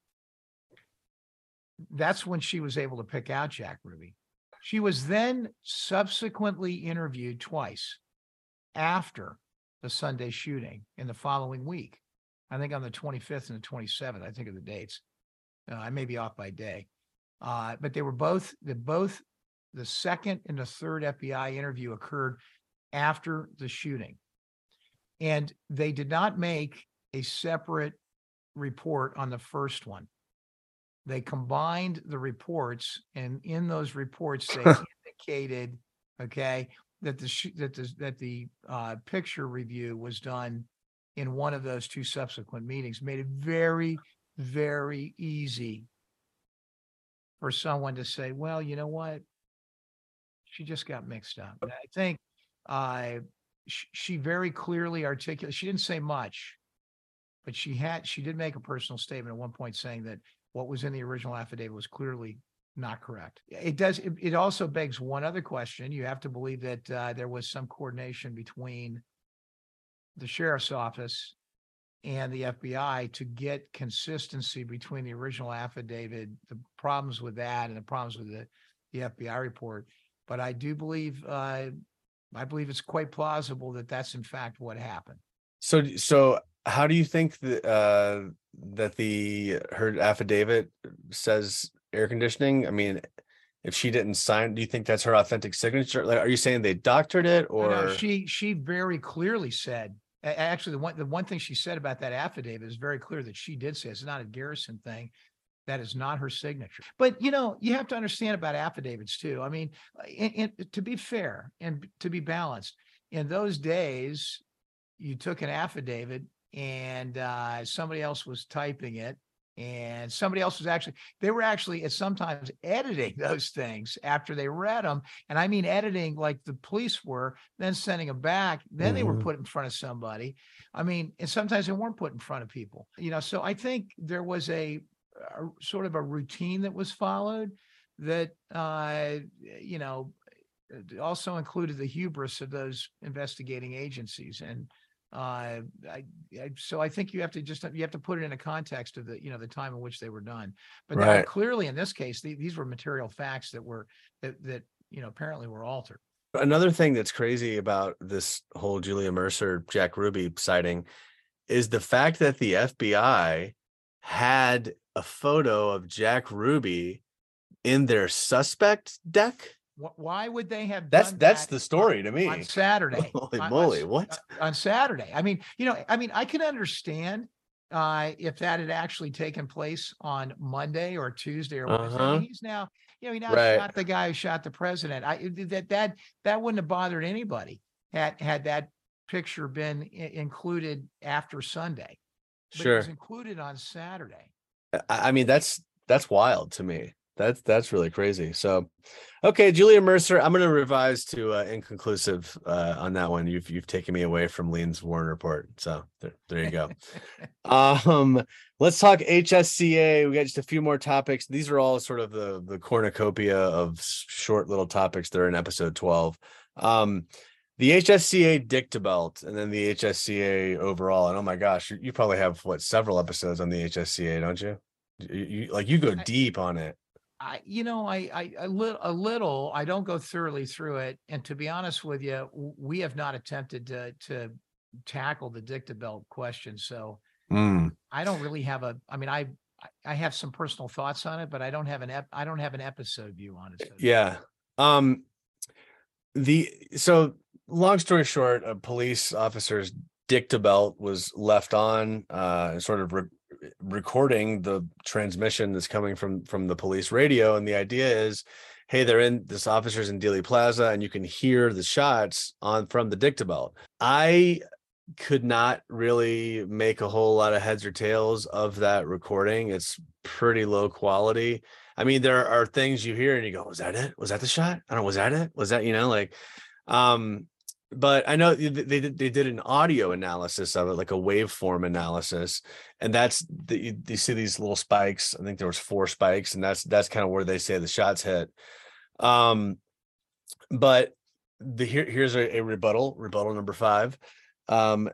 That's when she was able to pick out Jack Ruby. She was then subsequently interviewed twice after the Sunday shooting in the following week. I think on the 25th and the 27th, I think of the dates. I may be off by day. But they were both the second and the third FBI interview occurred after the shooting. And they did not make a separate report on the first one. They combined the reports, and in those reports, they indicated, okay, that the picture review was done in one of those two subsequent meetings. Made it very, very easy for someone to say, well, you know what? She just got mixed up. And I think she very clearly articulated, she didn't say much, but she did make a personal statement at one point saying that what was in the original affidavit was clearly not correct. It does. It also begs one other question. You have to believe that there was some coordination between the sheriff's office and the FBI to get consistency between the original affidavit, the problems with that, and the problems with the FBI report. But I do believe, I believe it's quite plausible that that's in fact what happened. So how do you think that her affidavit says air conditioning? I mean, if she didn't sign, do you think that's her authentic signature? Like, are you saying they doctored it, or No, she very clearly said. Actually, the one thing she said about that affidavit is very clear that she did say it's not a Garrison thing. That is not her signature. But, you know, you have to understand about affidavits too. I mean, to be fair and to be balanced, in those days, you took an affidavit and somebody else was typing it, and somebody else was they were actually sometimes editing those things after they read them. And I mean, editing like the police were, then sending them back. Then they were put in front of somebody. I mean, and sometimes they weren't put in front of people, you know. So I think there was a sort of a routine that was followed that, you know, also included the hubris of those investigating agencies. And so I think you have to put it in a context of the, you know, the time in which they were done. But Right. Clearly in this case, these were material facts that you know, apparently were altered. Another thing that's crazy about this whole Julia Mercer, Jack Ruby sighting is the fact that the FBI had a photo of Jack Ruby in their suspect deck. Why would they have that's done that's that the story to me on Saturday? Holy moly, what? On Saturday? I mean, you know, I can understand if that had actually taken place on Monday or Tuesday or Wednesday. I mean, he's now, you know, he now shot the guy who shot the president. That wouldn't have bothered anybody had that picture been included after Sunday. But Sure. It was included on Saturday. I mean, that's wild to me. That's really crazy. So, okay, Julia Mercer, I'm going to revise to inconclusive on that one. You've taken me away from Lean's Warren report. So there you go. Let's talk HSCA. We got just a few more topics. These are all sort of the cornucopia of short little topics that are in episode 12. The HSCA Dictabelt, and then the HSCA overall. And oh my gosh, you probably have several episodes on the HSCA, don't you? You go deep on it. I little. I don't go thoroughly through it, and to be honest with you, we have not attempted to tackle the Dictabelt question. So I don't really have I mean, I have some personal thoughts on it, but I don't have an episode view on it. So. Yeah. So long story short, a police officer's Dictabelt was left on, sort of recording the transmission that's coming from the police radio. And the idea is, hey, this officer's in Dealey Plaza, and you can hear the shots from the Dictabelt. I could not really make a whole lot of heads or tails of that recording. It's pretty low quality. I mean, there are things you hear and you go, was that it? Was that the shot? I don't know. Was that it? Was that, you know, like, but I know they did an audio analysis of it, like a waveform analysis. And that's you see these little spikes. I think there was 4 spikes, and that's kind of where they say the shots hit. But here's a rebuttal number 5. I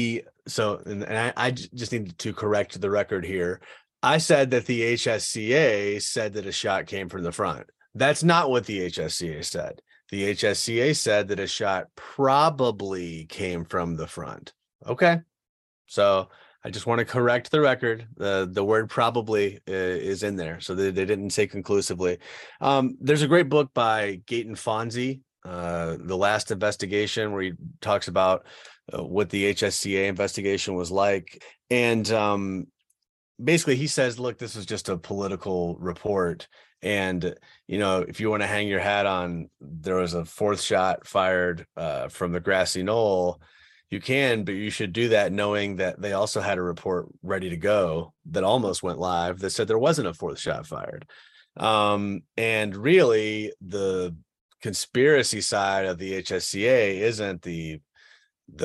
just need to correct the record here. I said that the HSCA said that a shot came from the front. That's not what the HSCA said. The HSCA said that a shot probably came from the front. Okay. So I just want to correct the record. The word probably is in there. So they didn't say conclusively. There's a great book by Gaten Fonzie, The Last Investigation, where he talks about what the HSCA investigation was like. And basically he says, look, this is just a political report. And, you know, if you want to hang your hat on, there was a 4th shot fired from the grassy knoll, you can, but you should do that knowing that they also had a report ready to go that almost went live that said there wasn't a 4th shot fired. And really the conspiracy side of the HSCA isn't the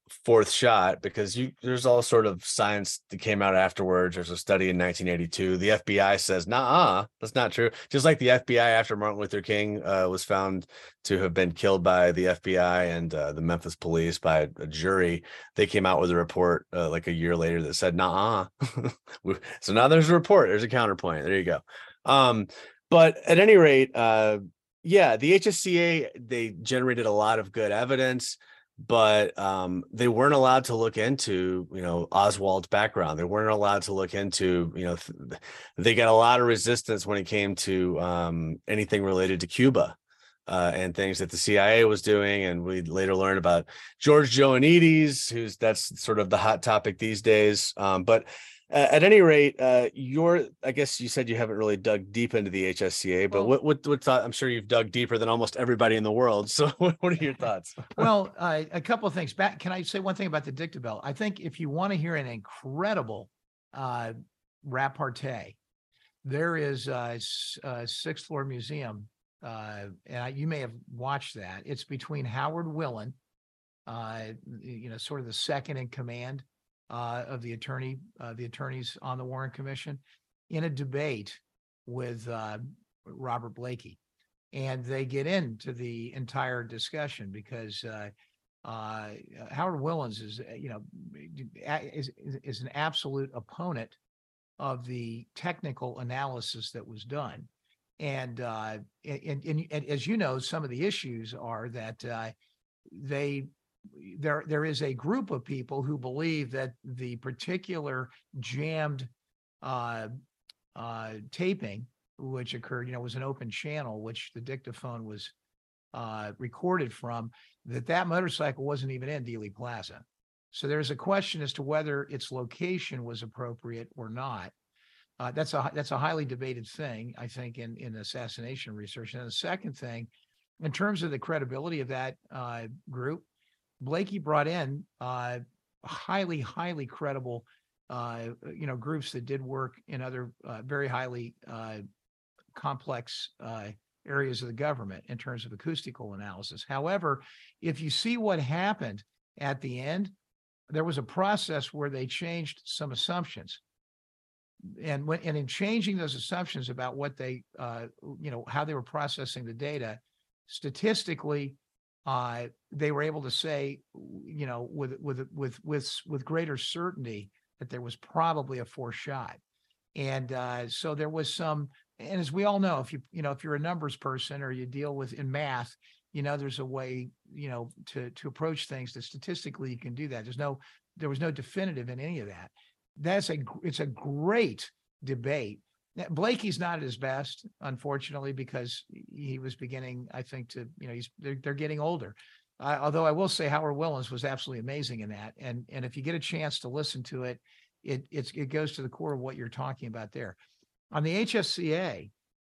fourth shot, because there's all sort of science that came out afterwards. There's a study in 1982. The FBI says, nah, that's not true. Just like the FBI after Martin Luther King was found to have been killed by the FBI and the Memphis police by a jury, they came out with a report like a year later that said, nah. So now there's a report. There's a counterpoint. There you go. But at any rate, yeah, the HSCA, they generated a lot of good evidence, but they weren't allowed to look into, Oswald's background. They weren't allowed to look into, they got a lot of resistance when it came to anything related to Cuba and things that the CIA was doing. And we later learned about George Ioannidis, that's sort of the hot topic these days. But at any rate, I guess you said you haven't really dug deep into the HSCA, but what thought? I'm sure you've dug deeper than almost everybody in the world. So what are your thoughts? Well, a couple of things. Can I say one thing about the dicta belt? I think if you want to hear an incredible repartee, there is a Sixth Floor Museum, and you may have watched that. It's between Howard Willen, sort of the second in command of the attorneys on the Warren Commission, in a debate with Robert Blakey. And they get into the entire discussion because Howard Willens is an absolute opponent of the technical analysis that was done. And as you know, some of the issues are that there is a group of people who believe that the particular jammed taping, which occurred, was an open channel, which the dictaphone was recorded from, that motorcycle wasn't even in Dealey Plaza. So there's a question as to whether its location was appropriate or not. That's a highly debated thing, I think, in assassination research. And the second thing, in terms of the credibility of that group, Blakey brought in highly credible, groups that did work in other very highly complex areas of the government in terms of acoustical analysis. However, if you see what happened at the end, there was a process where they changed some assumptions. And in changing those assumptions about what they, how they were processing the data, statistically, they were able to say, with greater certainty that there was probably a fourth shot. And so there was some, and as we all know, if you're a numbers person or you deal with in math, there's a way, to approach things that statistically you can do that. There was no definitive in any of that. It's a great debate. Blakey's not at his best, unfortunately, because he was beginning, I think, to, they're getting older. Although I will say Howard Willens was absolutely amazing in that. And if you get a chance to listen to it, it goes to the core of what you're talking about there. On the HSCA,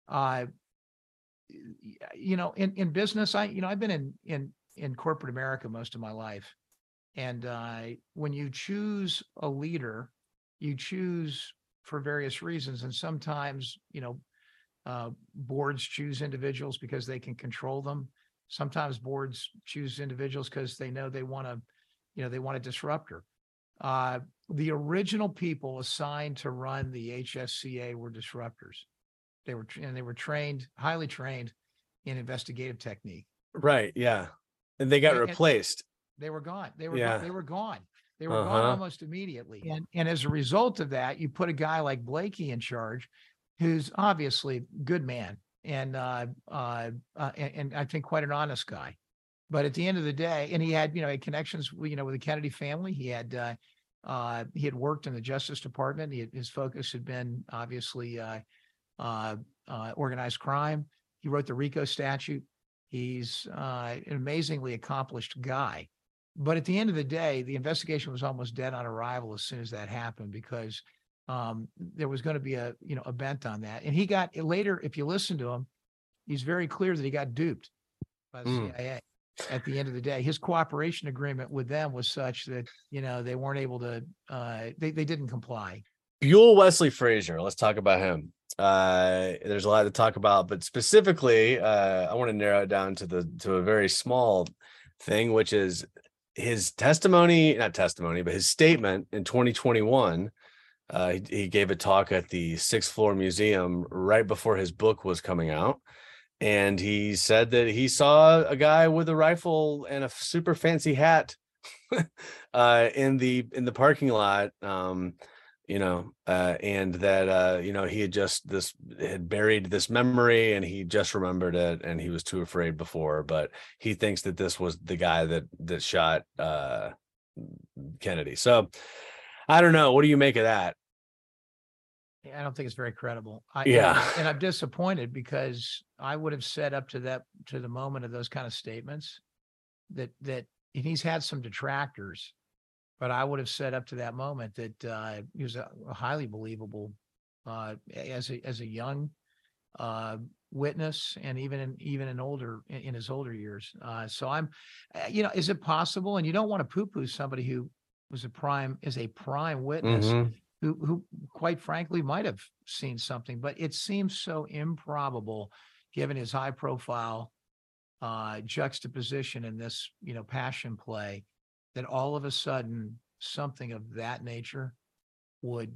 in business, I've been in corporate America most of my life. And when you choose a leader, you choose for various reasons. And sometimes, boards choose individuals because they can control them. Sometimes boards choose individuals because they know they want a disruptor. The original people assigned to run the HSCA were disruptors. They were trained, highly trained in investigative technique. Right. Yeah. And they got replaced. They were gone. They were gone. They were gone almost immediately. And as a result of that, you put a guy like Blakey in charge, who's obviously a good man and I think quite an honest guy. But at the end of the day, and he had connections with the Kennedy family. He had worked in the Justice Department. His focus had been obviously organized crime. He wrote the RICO statute. He's an amazingly accomplished guy. But at the end of the day, the investigation was almost dead on arrival as soon as that happened, because there was going to be a bent on that. And he got later, if you listen to him, he's very clear that he got duped by the CIA. At the end of the day, his cooperation agreement with them was such that, they weren't able to, they didn't comply. Buell Wesley Frazier. Let's talk about him. There's a lot to talk about, but specifically, I want to narrow it down to a very small thing, which is his testimony, not testimony, but his statement in 2021, he gave a talk at the Sixth Floor Museum right before his book was coming out. And he said that he saw a guy with a rifle and a super fancy hat in the parking lot, and that he had buried this memory, and he just remembered it, and he was too afraid before. But he thinks that this was the guy that shot Kennedy. So I don't know. What do you make of that? I don't think it's very credible. Yeah. And I'm disappointed because I would have said up to the moment of those kind of statements that and he's had some detractors, but I would have said up to that moment that he was a highly believable as a young witness, and even in his older years. So I'm, is it possible? And you don't want to poo-poo somebody who was a prime witness. Mm-hmm. Who quite frankly might have seen something, but it seems so improbable given his high profile juxtaposition in this, passion play, that all of a sudden something of that nature would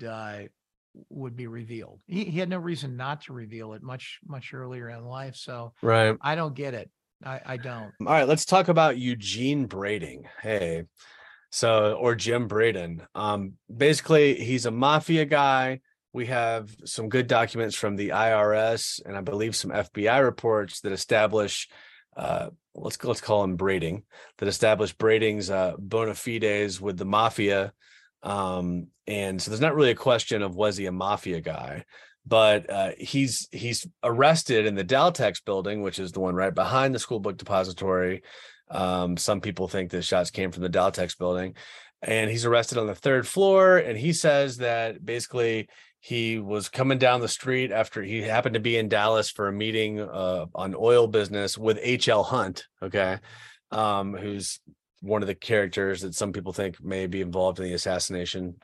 be revealed. He had no reason not to reveal it much earlier in life. So right. I don't get it. I don't. All right, let's talk about Eugene Brading. Hey. Or Jim Braden. Basically, he's a mafia guy. We have some good documents from the IRS and I believe some FBI reports that establish, let's call him Brading, that establish Brading's bona fides with the mafia. And so there's not really a question of was he a mafia guy, but he's arrested in the Daltex building, which is the one right behind the school book depository. Some people think the shots came from the Daltex building, and he's arrested on the 3rd floor. And he says that basically he was coming down the street after he happened to be in Dallas for a meeting on oil business with H.L. Hunt. Okay. Who's one of the characters that some people think may be involved in the assassination.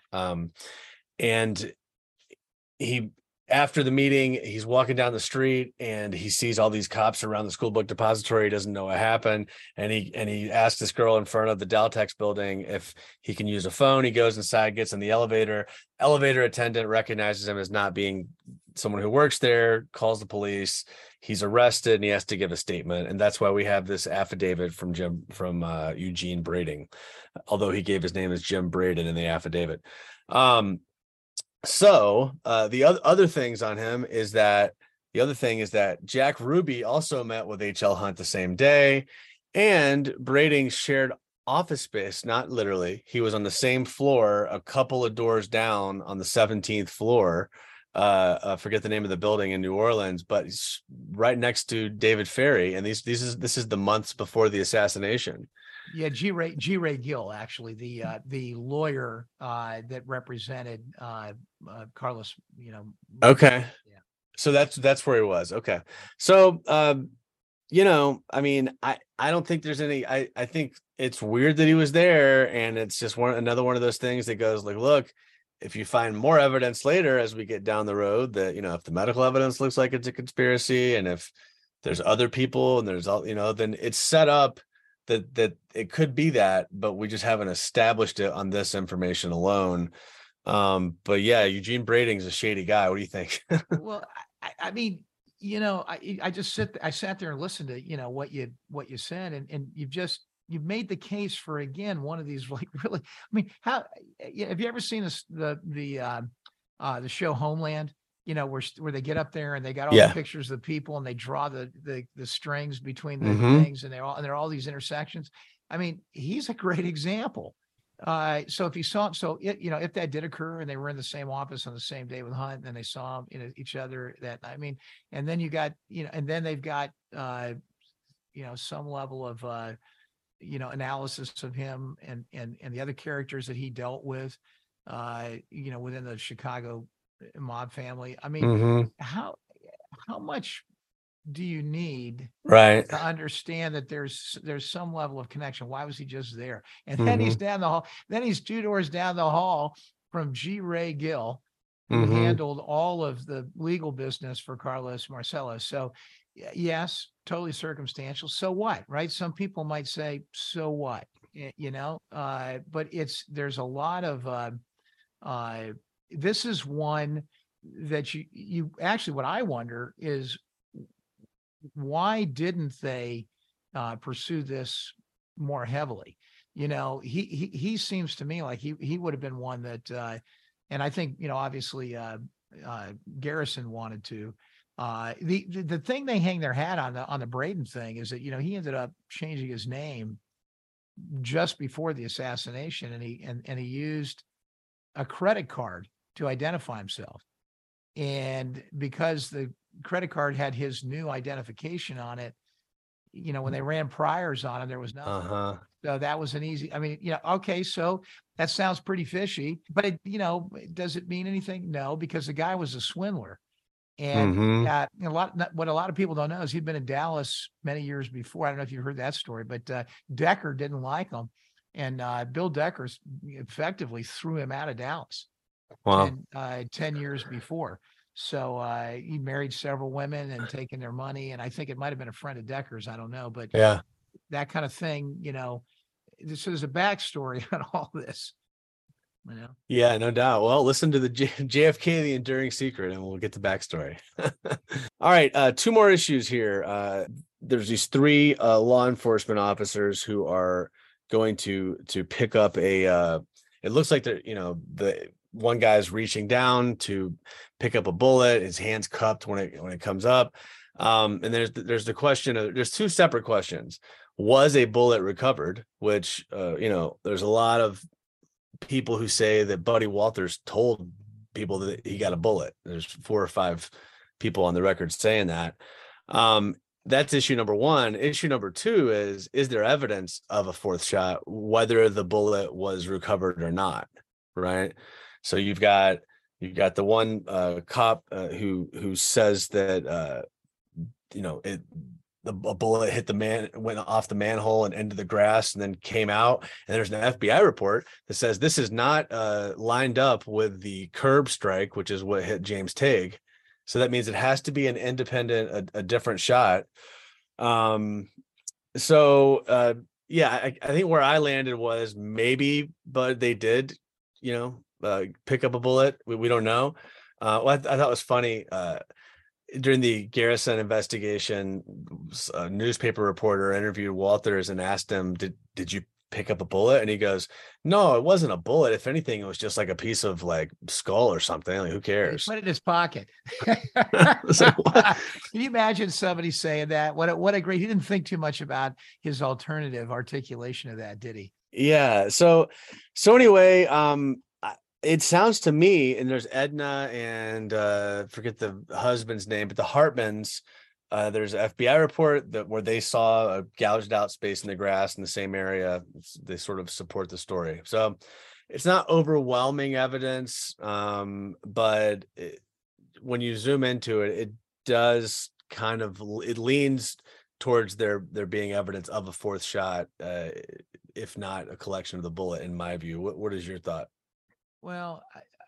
And after the meeting, he's walking down the street and he sees all these cops around the school book depository. He doesn't know what happened. And he asks this girl in front of the Daltex building if he can use a phone. He goes inside, gets in the elevator. Elevator attendant recognizes him as not being someone who works there, calls the police. He's arrested and he has to give a statement. And that's why we have this affidavit from Eugene Brading, although he gave his name as Jim Braden in the affidavit. So the other things on him is that Jack Ruby also met with H.L. Hunt the same day, and Brading shared office space, not literally. He was on the same floor, a couple of doors down on the 17th floor. I forget the name of the building in New Orleans, but it's right next to David Ferrie. And this is the months before the assassination. Yeah, G. Ray Gill, actually, the lawyer that represented Carlos. Okay. Yeah. So that's where he was. Okay. So I mean, I don't think there's any. I think it's weird that he was there, and it's just another one of those things that goes like, look, if you find more evidence later as we get down the road that if the medical evidence looks like it's a conspiracy, and if there's other people and there's all then it's set up that it could be that, but we just haven't established it on this information alone. But yeah, Eugene Brading's a shady guy. What do you think? Well, I mean, I sat there and listened to, what you said, and you've made the case for, again, one of these, like, really, I mean, have you ever seen the show Homeland? Where they get up there and they got all the pictures of the people and they draw the strings between the things, and there are all these intersections. I mean, he's a great example. So if you saw him, if that did occur and they were in the same office on the same day with Hunt and they saw each other, and then you got, and then they've got, some level of, analysis of him and the other characters that he dealt with, within the Chicago mob family. I mean, how much do you need to understand that there's some level of connection? Why was he just there? And then he's down the hall. Then he's 2 doors down the hall from G. Ray Gill, who handled all of the legal business for Carlos Marcello. So yes, totally circumstantial. So what, right? Some people might say, so what? but there's a lot of, this is one that you actually, what I wonder is why didn't they pursue this more heavily? He seems to me like he would have been one that, and I think, obviously Garrison wanted to. The thing they hang their hat on the Braden thing is that, he ended up changing his name just before the assassination, and he used a credit card to identify himself. And because the credit card had his new identification on it, when they ran priors on him, there was nothing. So that was an easy, okay, so that sounds pretty fishy, but does it mean anything? No, because the guy was a swindler. And what a lot of people don't know is he'd been in Dallas many years before. I don't know if you heard that story, but Decker didn't like him. And Bill Decker effectively threw him out of Dallas. Wow. 10 years before. So he married several women and taken their money. And I think it might have been a friend of Decker's. I don't know. But yeah, that kind of thing, so there's a backstory on all this. Yeah, no doubt. Well, listen to the JFK, The Enduring Secret, and we'll get the backstory. All right. 2 more issues here. There's these 3 law enforcement officers who are going to pick up it looks like the one guy's reaching down to pick up a bullet, his hands cupped when it comes up. And there's the question of, there's 2 separate questions. Was a bullet recovered? Which, there's a lot of people who say that Buddy Walters told people that he got a bullet. There's 4 or 5 people on the record saying that. That's issue number 1. Issue number 2 is there evidence of a 4th shot, whether the bullet was recovered or not? Right. So you've got the one cop who says that a bullet hit the man, went off the manhole and into the grass and then came out. And there's an FBI report that says this is not lined up with the curb strike, which is what hit James Tague. So that means it has to be an independent, a different shot. I think where I landed was maybe, but they did, pick up a bullet. We don't know. I thought it was funny. During the Garrison investigation, a newspaper reporter interviewed Walters and asked him, did you pick up a bullet? And he goes, no, it wasn't a bullet. If anything, it was just like a piece of like skull or something. Like, who cares? He put it in his pocket. Can you imagine somebody saying that? What a great, he didn't think too much about his alternative articulation of that, did he? Yeah. So anyway, it sounds to me, and there's Edna and forget the husband's name, but the Hartmans, there's an FBI report where they saw a gouged out space in the grass in the same area. They sort of support the story. So it's not overwhelming evidence, but when you zoom into it, it does kind of, it leans towards there being evidence of a 4th shot, if not a collection of the bullet, in my view. What is your thought? Well,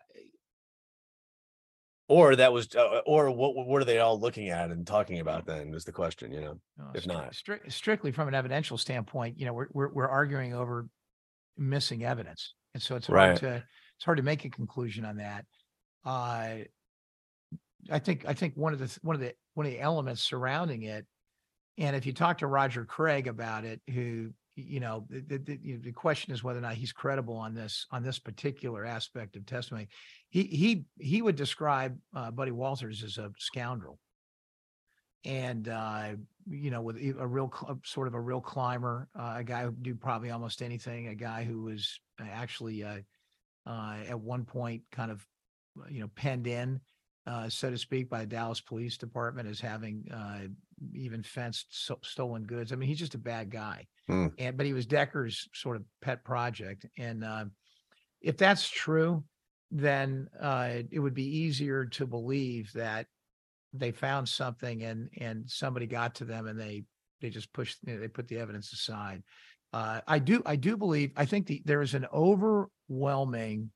or what are they all looking at and talking about then is the question, if not strictly from an evidential standpoint, we're arguing over missing evidence. And so it's hard to make a conclusion on that. I think one of the elements surrounding it, and if you talk to Roger Craig about it, who, the question is whether or not he's credible on this particular aspect of testimony. He would describe Buddy Walters as a scoundrel, and with a real climber, a guy who do probably almost anything, a guy who was actually at one point kind of penned in, so to speak, by the Dallas Police Department as having even fenced stolen goods. I mean, he's just a bad guy. But he was Decker's sort of pet project. And if that's true, then it would be easier to believe that they found something and somebody got to them and they just pushed, they put the evidence aside. I do believe, I think there is an overwhelming,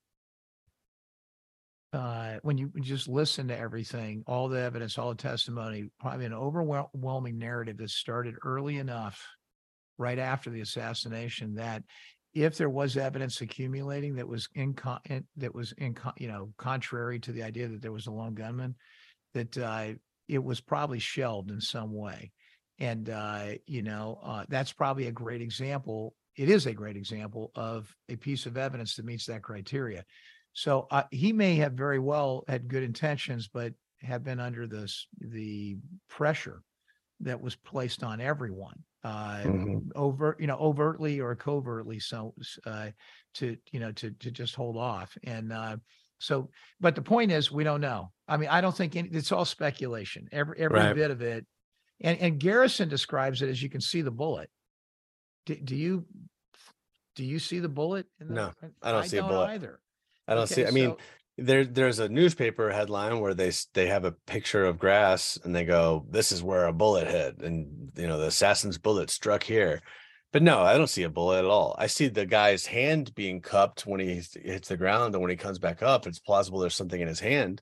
when you just listen to everything, all the evidence, all the testimony, probably an overwhelming narrative that started early enough right after the assassination that if there was evidence accumulating that was contrary to the idea that there was a lone gunman, that it was probably shelved in some way. And, that's probably a great example. It is a great example of a piece of evidence that meets that criteria. So he may have very well had good intentions, but have been under the pressure that was placed on everyone, overtly or covertly, so to just hold off. And but the point is, we don't know. I mean, I don't think it's all speculation. Every Right. bit of it. And Garrison describes it as you can see the bullet. Do you see the bullet? No, I don't see a bullet either. I don't see. I mean, there's a newspaper headline where they have a picture of grass and they go, "This is where a bullet hit," and the assassin's bullet struck here. But no, I don't see a bullet at all. I see the guy's hand being cupped when he hits the ground, and when he comes back up, it's plausible there's something in his hand.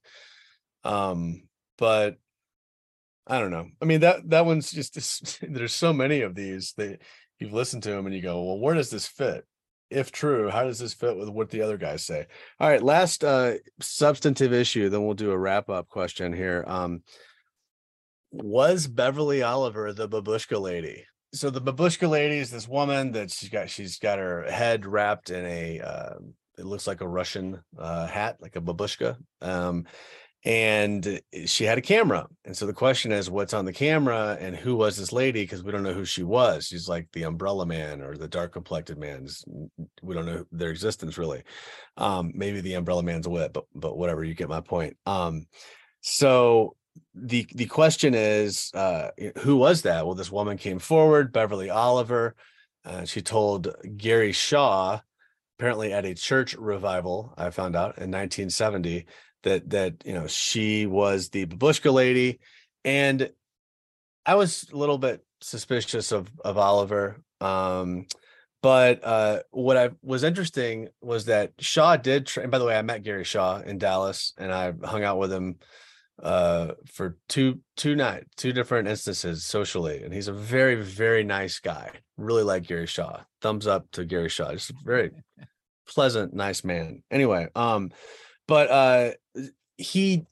But I don't know. I mean, that one's just there's so many of these that you've listened to them and you go, well, where does this fit? If true, how does this fit with what the other guys say? All right, last substantive issue, then we'll do a wrap-up question here. Was Beverly Oliver the babushka lady? So the babushka lady is this woman that she's got her head wrapped in a it looks like a Russian hat, like a babushka. And she had a camera. And so the question is, what's on the camera and who was this lady? Because we don't know who she was. She's like the umbrella man or the dark complected man. We don't know their existence really. Maybe the umbrella man's a wit, but whatever, you get my point. So the question is, who was that? Well, this woman came forward, Beverly Oliver. She told Gary Shaw, apparently at a church revival, I found out in 1970, that she was the babushka lady. And I was a little bit suspicious of Oliver. But what was interesting was that Shaw did, and by the way, I met Gary Shaw in Dallas and I hung out with him for two different instances socially. And he's a very, very nice guy. Really like Gary Shaw. Thumbs up to Gary Shaw. Just a very pleasant, nice man. Anyway, but he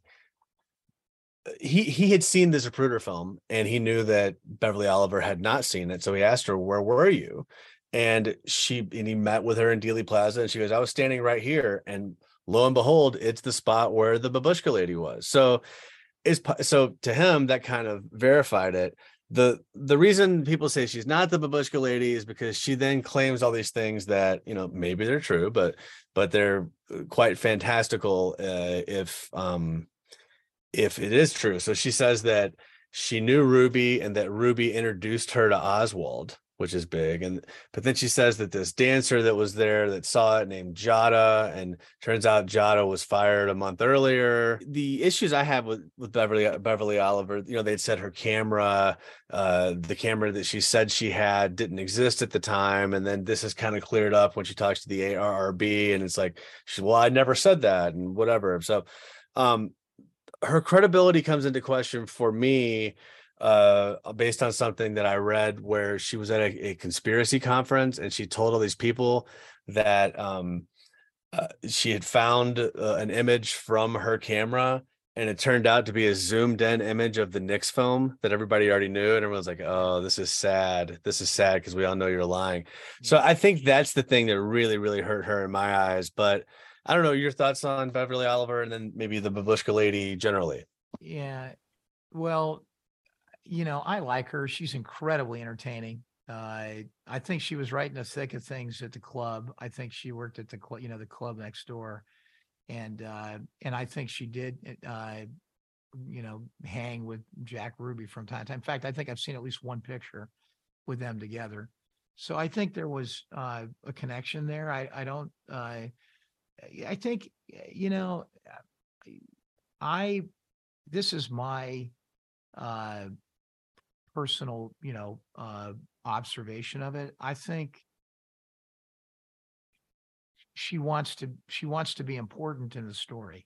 had seen the Zapruder film and he knew that Beverly Oliver had not seen it. So he asked her, "Where were you?" And he met with her in Dealey Plaza and she goes, "I was standing right here." And lo and behold, it's the spot where the babushka lady was. So to him, that kind of verified it. The reason people say she's not the babushka lady is because she then claims all these things that, maybe they're true, but they're quite fantastical if it is true. So she says that she knew Ruby and that Ruby introduced her to Oswald, which is big. But then she says that this dancer that was there that saw it named Jada, and turns out Jada was fired a month earlier. The issues I have with Beverly Oliver, they'd said her camera, the camera that she said she had didn't exist at the time. And then this is kind of cleared up when she talks to the ARRB and it's like, well, I never said that and whatever. So her credibility comes into question for me, based on something that I read where she was at a conspiracy conference and she told all these people that she had found an image from her camera and it turned out to be a zoomed in image of the Knicks film that everybody already knew. And everyone's like, "Oh, this is sad. This is sad because we all know you're lying." So I think that's the thing that really, really hurt her in my eyes. But I don't know your thoughts on Beverly Oliver and then maybe the babushka lady generally. Yeah, well, I like her. She's incredibly entertaining. I think she was right in the thick of things at the club. I think she worked at the club, the club next door. And I think she did, hang with Jack Ruby from time to time. In fact, I think I've seen at least one picture with them together. So I think there was a connection there. I think, this is my personal, observation of it. I think she wants to be important in the story.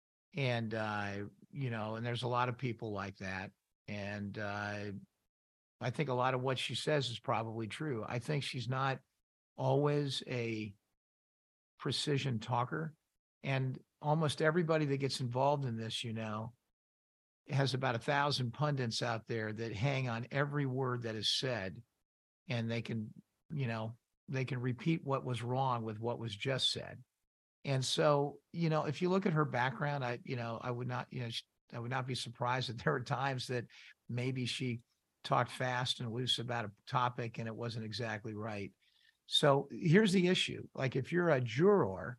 And, and there's a lot of people like that. And I think a lot of what she says is probably true. I think she's not always a precision talker. And almost everybody that gets involved in this, has about 1,000 pundits out there that hang on every word that is said. And they can, they can repeat what was wrong with what was just said. And so, if you look at her background, I would not, I would not be surprised that there are times that maybe she talked fast and loose about a topic and it wasn't exactly right. So here's the issue. Like if you're a juror,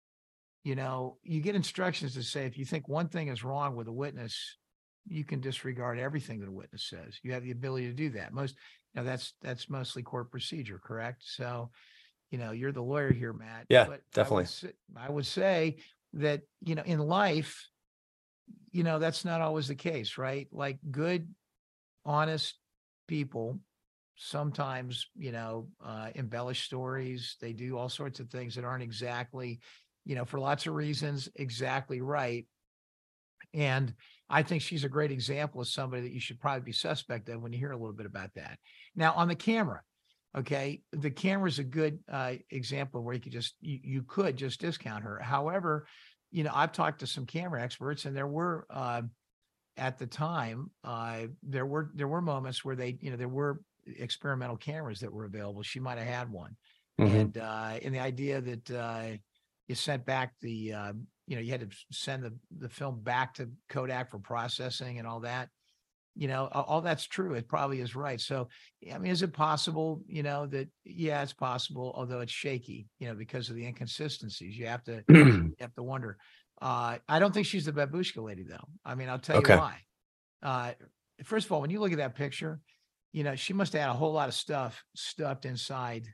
you get instructions to say, if you think one thing is wrong with a witness, you can disregard everything that a witness says. You have the ability to do that. That's mostly court procedure, correct? So, you're the lawyer here, Matt. Yeah, but definitely. I would say that, in life, that's not always the case, right? Like good, honest people sometimes, embellish stories. They do all sorts of things that aren't exactly, for lots of reasons, exactly right. And I think she's a great example of somebody that you should probably be suspect of when you hear a little bit about that. Now on the camera, okay, the camera is a good example where you could just discount her. However, I've talked to some camera experts, and there were at the time there were moments where there were experimental cameras that were available. She might have had one, and the idea that you sent back the you had to send the film back to Kodak for processing and all that. All that's true. It probably is right. So, I mean, is it possible, that, yeah, it's possible, although it's shaky, because of the inconsistencies. You have to, wonder. I don't think she's the babushka lady, though. I mean, I'll tell you why. First of all, when you look at that picture, she must have had a whole lot of stuff stuffed inside,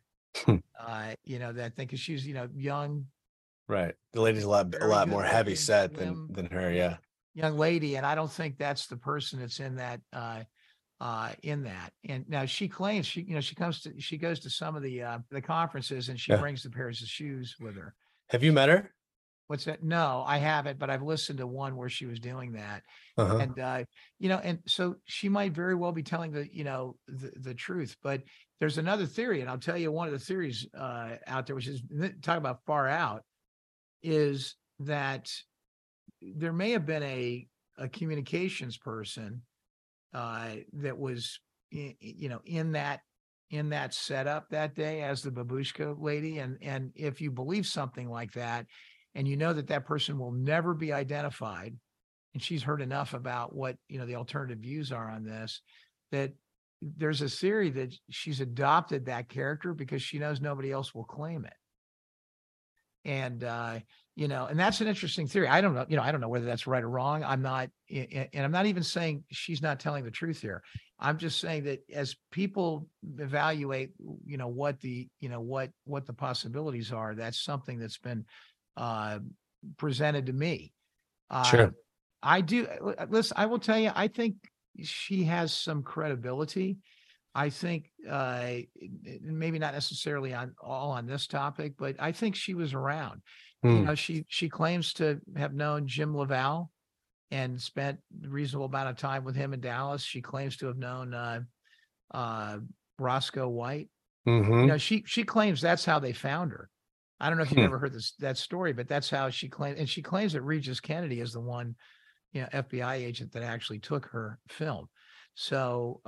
that thing, because she's, young. Right. The lady's a lot more heavy set than her. Yeah. Young lady. And I don't think that's the person that's in that. And now she claims she goes to some of the conferences, and she brings the pairs of shoes with her. Have you met her? What's that? No, I haven't, but I've listened to one where she was doing that. And, and so she might very well be telling the truth, but there's another theory. And I'll tell you, one of the theories out there, which is talk about far out, is that there may have been a communications person that was, in that setup that day as the babushka lady. And if you believe something like that, and that person will never be identified, and she's heard enough about what, the alternative views are on this, that there's a theory that she's adopted that character because she knows nobody else will claim it. And, and that's an interesting theory. I don't know, I don't know whether that's right or wrong. I'm not even saying she's not telling the truth here. I'm just saying that as people evaluate, what the possibilities are, that's something that's been presented to me. Sure. I do. Listen, I will tell you, I think she has some credibility. I think maybe not necessarily on this topic, but I think she was around. She claims to have known Jim LaValle and spent a reasonable amount of time with him in Dallas. She claims to have known Roscoe White. She claims that's how they found her. I don't know if you've ever heard that story, but that's how she claims. And she claims that Regis Kennedy is the one, FBI agent that actually took her film. So,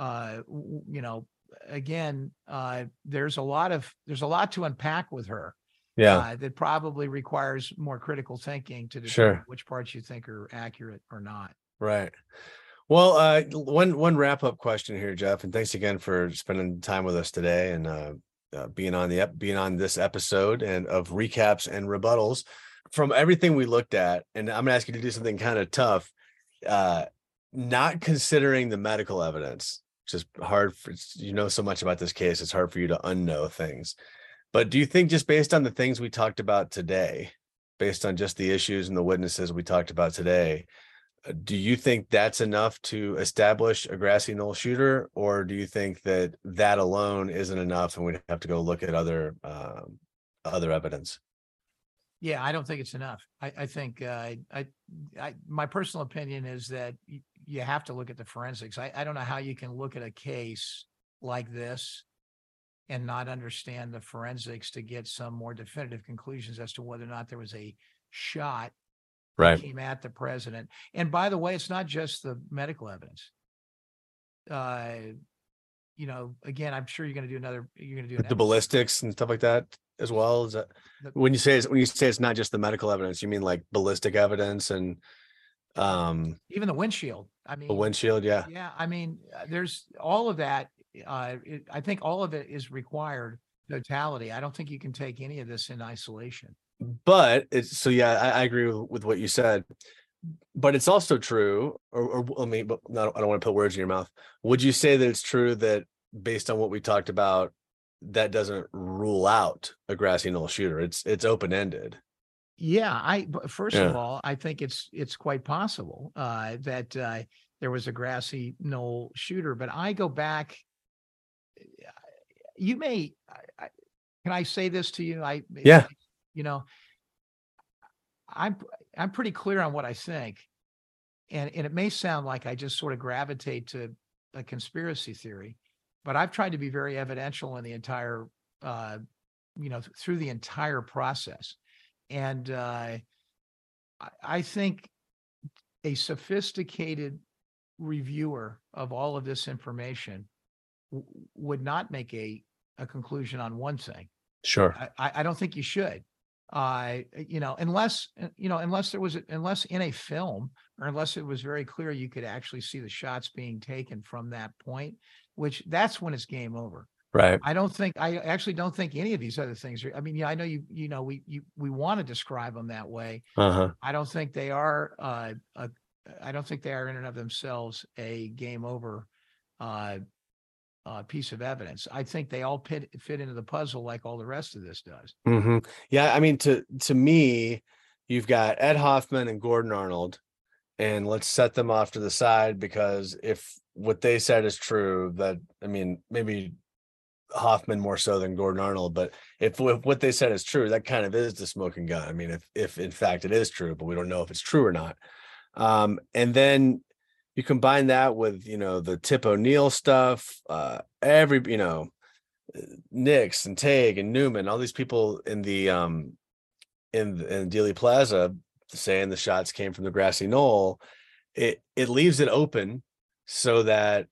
again, there's a lot to unpack with her. Yeah. That probably requires more critical thinking to determine which parts you think are accurate or not. Right. Well, one wrap up question here, Jeff, and thanks again for spending time with us today and being on this episode and of recaps and rebuttals from everything we looked at. And I'm gonna ask you to do something kind of tough, not considering the medical evidence. Just hard for so much about this case. It's hard for you to unknow things. But do you think, just based on the things we talked about today, based on just the issues and the witnesses we talked about today, do you think that's enough to establish a grassy knoll shooter, or do you think that alone isn't enough and we'd have to go look at other evidence? Yeah, I don't think it's enough. I think my personal opinion is that you have to look at the forensics. I don't know how you can look at a case like this and not understand the forensics to get some more definitive conclusions as to whether or not there was a shot that Right. came at the president. And by the way, it's not just the medical evidence. You know, again, I'm sure you're going to do The ballistics and stuff like that as well. Is that The- when you say it's not just the medical evidence, you mean like ballistic evidence and even the windshield. I mean, the windshield? Yeah. yeah, I mean, there's all of that. I think all of it is required totality. I don't think you can take any of this in isolation. But it's so yeah, I agree with what you said. But it's also true, or I mean, but I don't want to put words in your mouth. Would you say that it's true that based on what we talked about, that doesn't rule out a grassy knoll shooter? It's open ended. Yeah, but first of Yeah. all, I think it's quite possible that there was a grassy knoll shooter. But I go back. You may. Can I say this to you? Yeah. You know, I'm pretty clear on what I think, and it may sound like I just sort of gravitate to a conspiracy theory, but I've tried to be very evidential in the entire, through the entire process, and I think a sophisticated reviewer of all of this information would not make a conclusion on one thing. Sure. I don't think you should. Unless in a film, or unless it was very clear you could actually see the shots being taken from that point, which that's when it's game over. Right. I actually don't think any of these other things are. I mean, yeah, I know we want to describe them that way. Uh-huh. I don't think they are. I don't think they are in and of themselves a game over piece of evidence. I think they all fit into the puzzle like all the rest of this does. Mm-hmm. Yeah, I mean, to me, you've got Ed Hoffman and Gordon Arnold, and let's set them off to the side, because if what they said is true, that, I mean, maybe Hoffman more so than Gordon Arnold, but if what they said is true, that kind of is the smoking gun. I mean, if in fact it is true, but we don't know if it's true or not. And then you combine that with, the Tip O'Neill stuff, Nix and Tague and Newman, all these people in the in Dealey Plaza saying the shots came from the grassy knoll. It leaves it open so that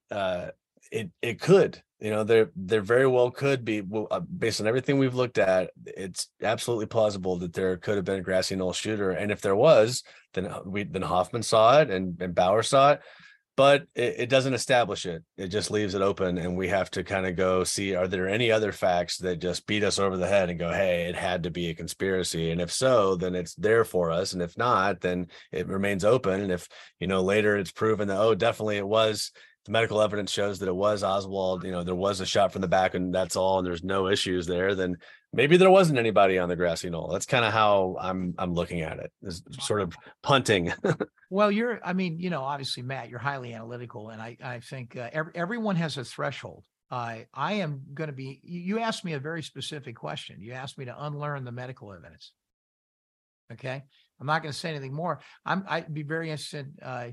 it could, there very well could be, based on everything we've looked at, it's absolutely plausible that there could have been a grassy knoll shooter. And if there was, then Hoffman saw it and Bauer saw it. But it doesn't establish it. It just leaves it open, and we have to kind of go see, are there any other facts that just beat us over the head and go, hey, it had to be a conspiracy? And if so, then it's there for us. And if not, then it remains open. And if, later it's proven that, oh, definitely it was, the medical evidence shows that it was Oswald, there was a shot from the back and that's all, and there's no issues there, then maybe there wasn't anybody on the grassy knoll. That's kind of how I'm looking at it, is sort of punting. Well, obviously, Matt, you're highly analytical, and I think everyone has a threshold. I am going to be. You asked me a very specific question. You asked me to unlearn the medical evidence. Okay, I'm not going to say anything more. I'd be very interested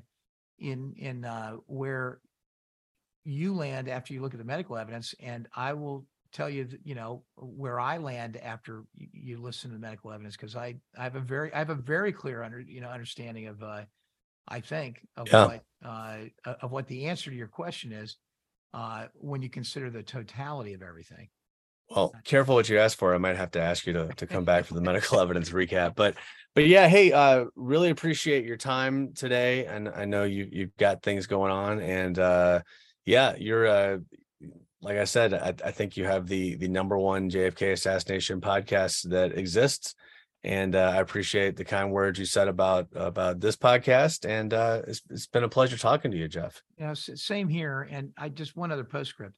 in where you land after you look at the medical evidence, and I will tell you, where I land after you listen to the medical evidence, because I have a very clear understanding of. I think of what the answer to your question is when you consider the totality of everything. Well, careful what you ask for. I might have to ask you to come back for the medical evidence recap. But yeah, hey, really appreciate your time today. And I know you've got things going on. And yeah, you're like I said, I think you have the number one JFK assassination podcast that exists. And I appreciate the kind words you said about this podcast. And it's been a pleasure talking to you, Jeff. Same here. And I just one other postscript.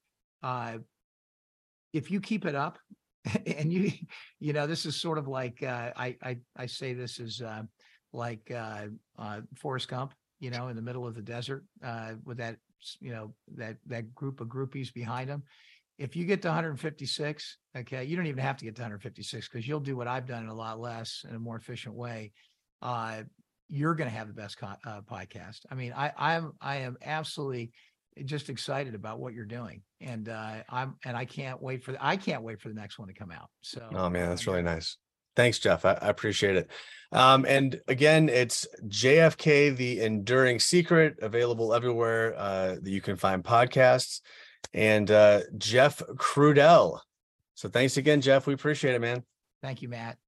If you keep it up, and this is sort of like I say this is like Forrest Gump, in the middle of the desert with that that group of groupies behind him. If you get to 156, okay, you don't even have to get to 156, because you'll do what I've done in a lot less, in a more efficient way. you're going to have the best podcast. I mean, I am absolutely just excited about what you're doing, and I can't wait for the next one to come out. So, oh man, that's really nice. Thanks, Jeff. I appreciate it. And again, it's JFK, The Enduring Secret, available everywhere that you can find podcasts. And Jeff Crudell. So thanks again, Jeff. We appreciate it, man. Thank you, Matt.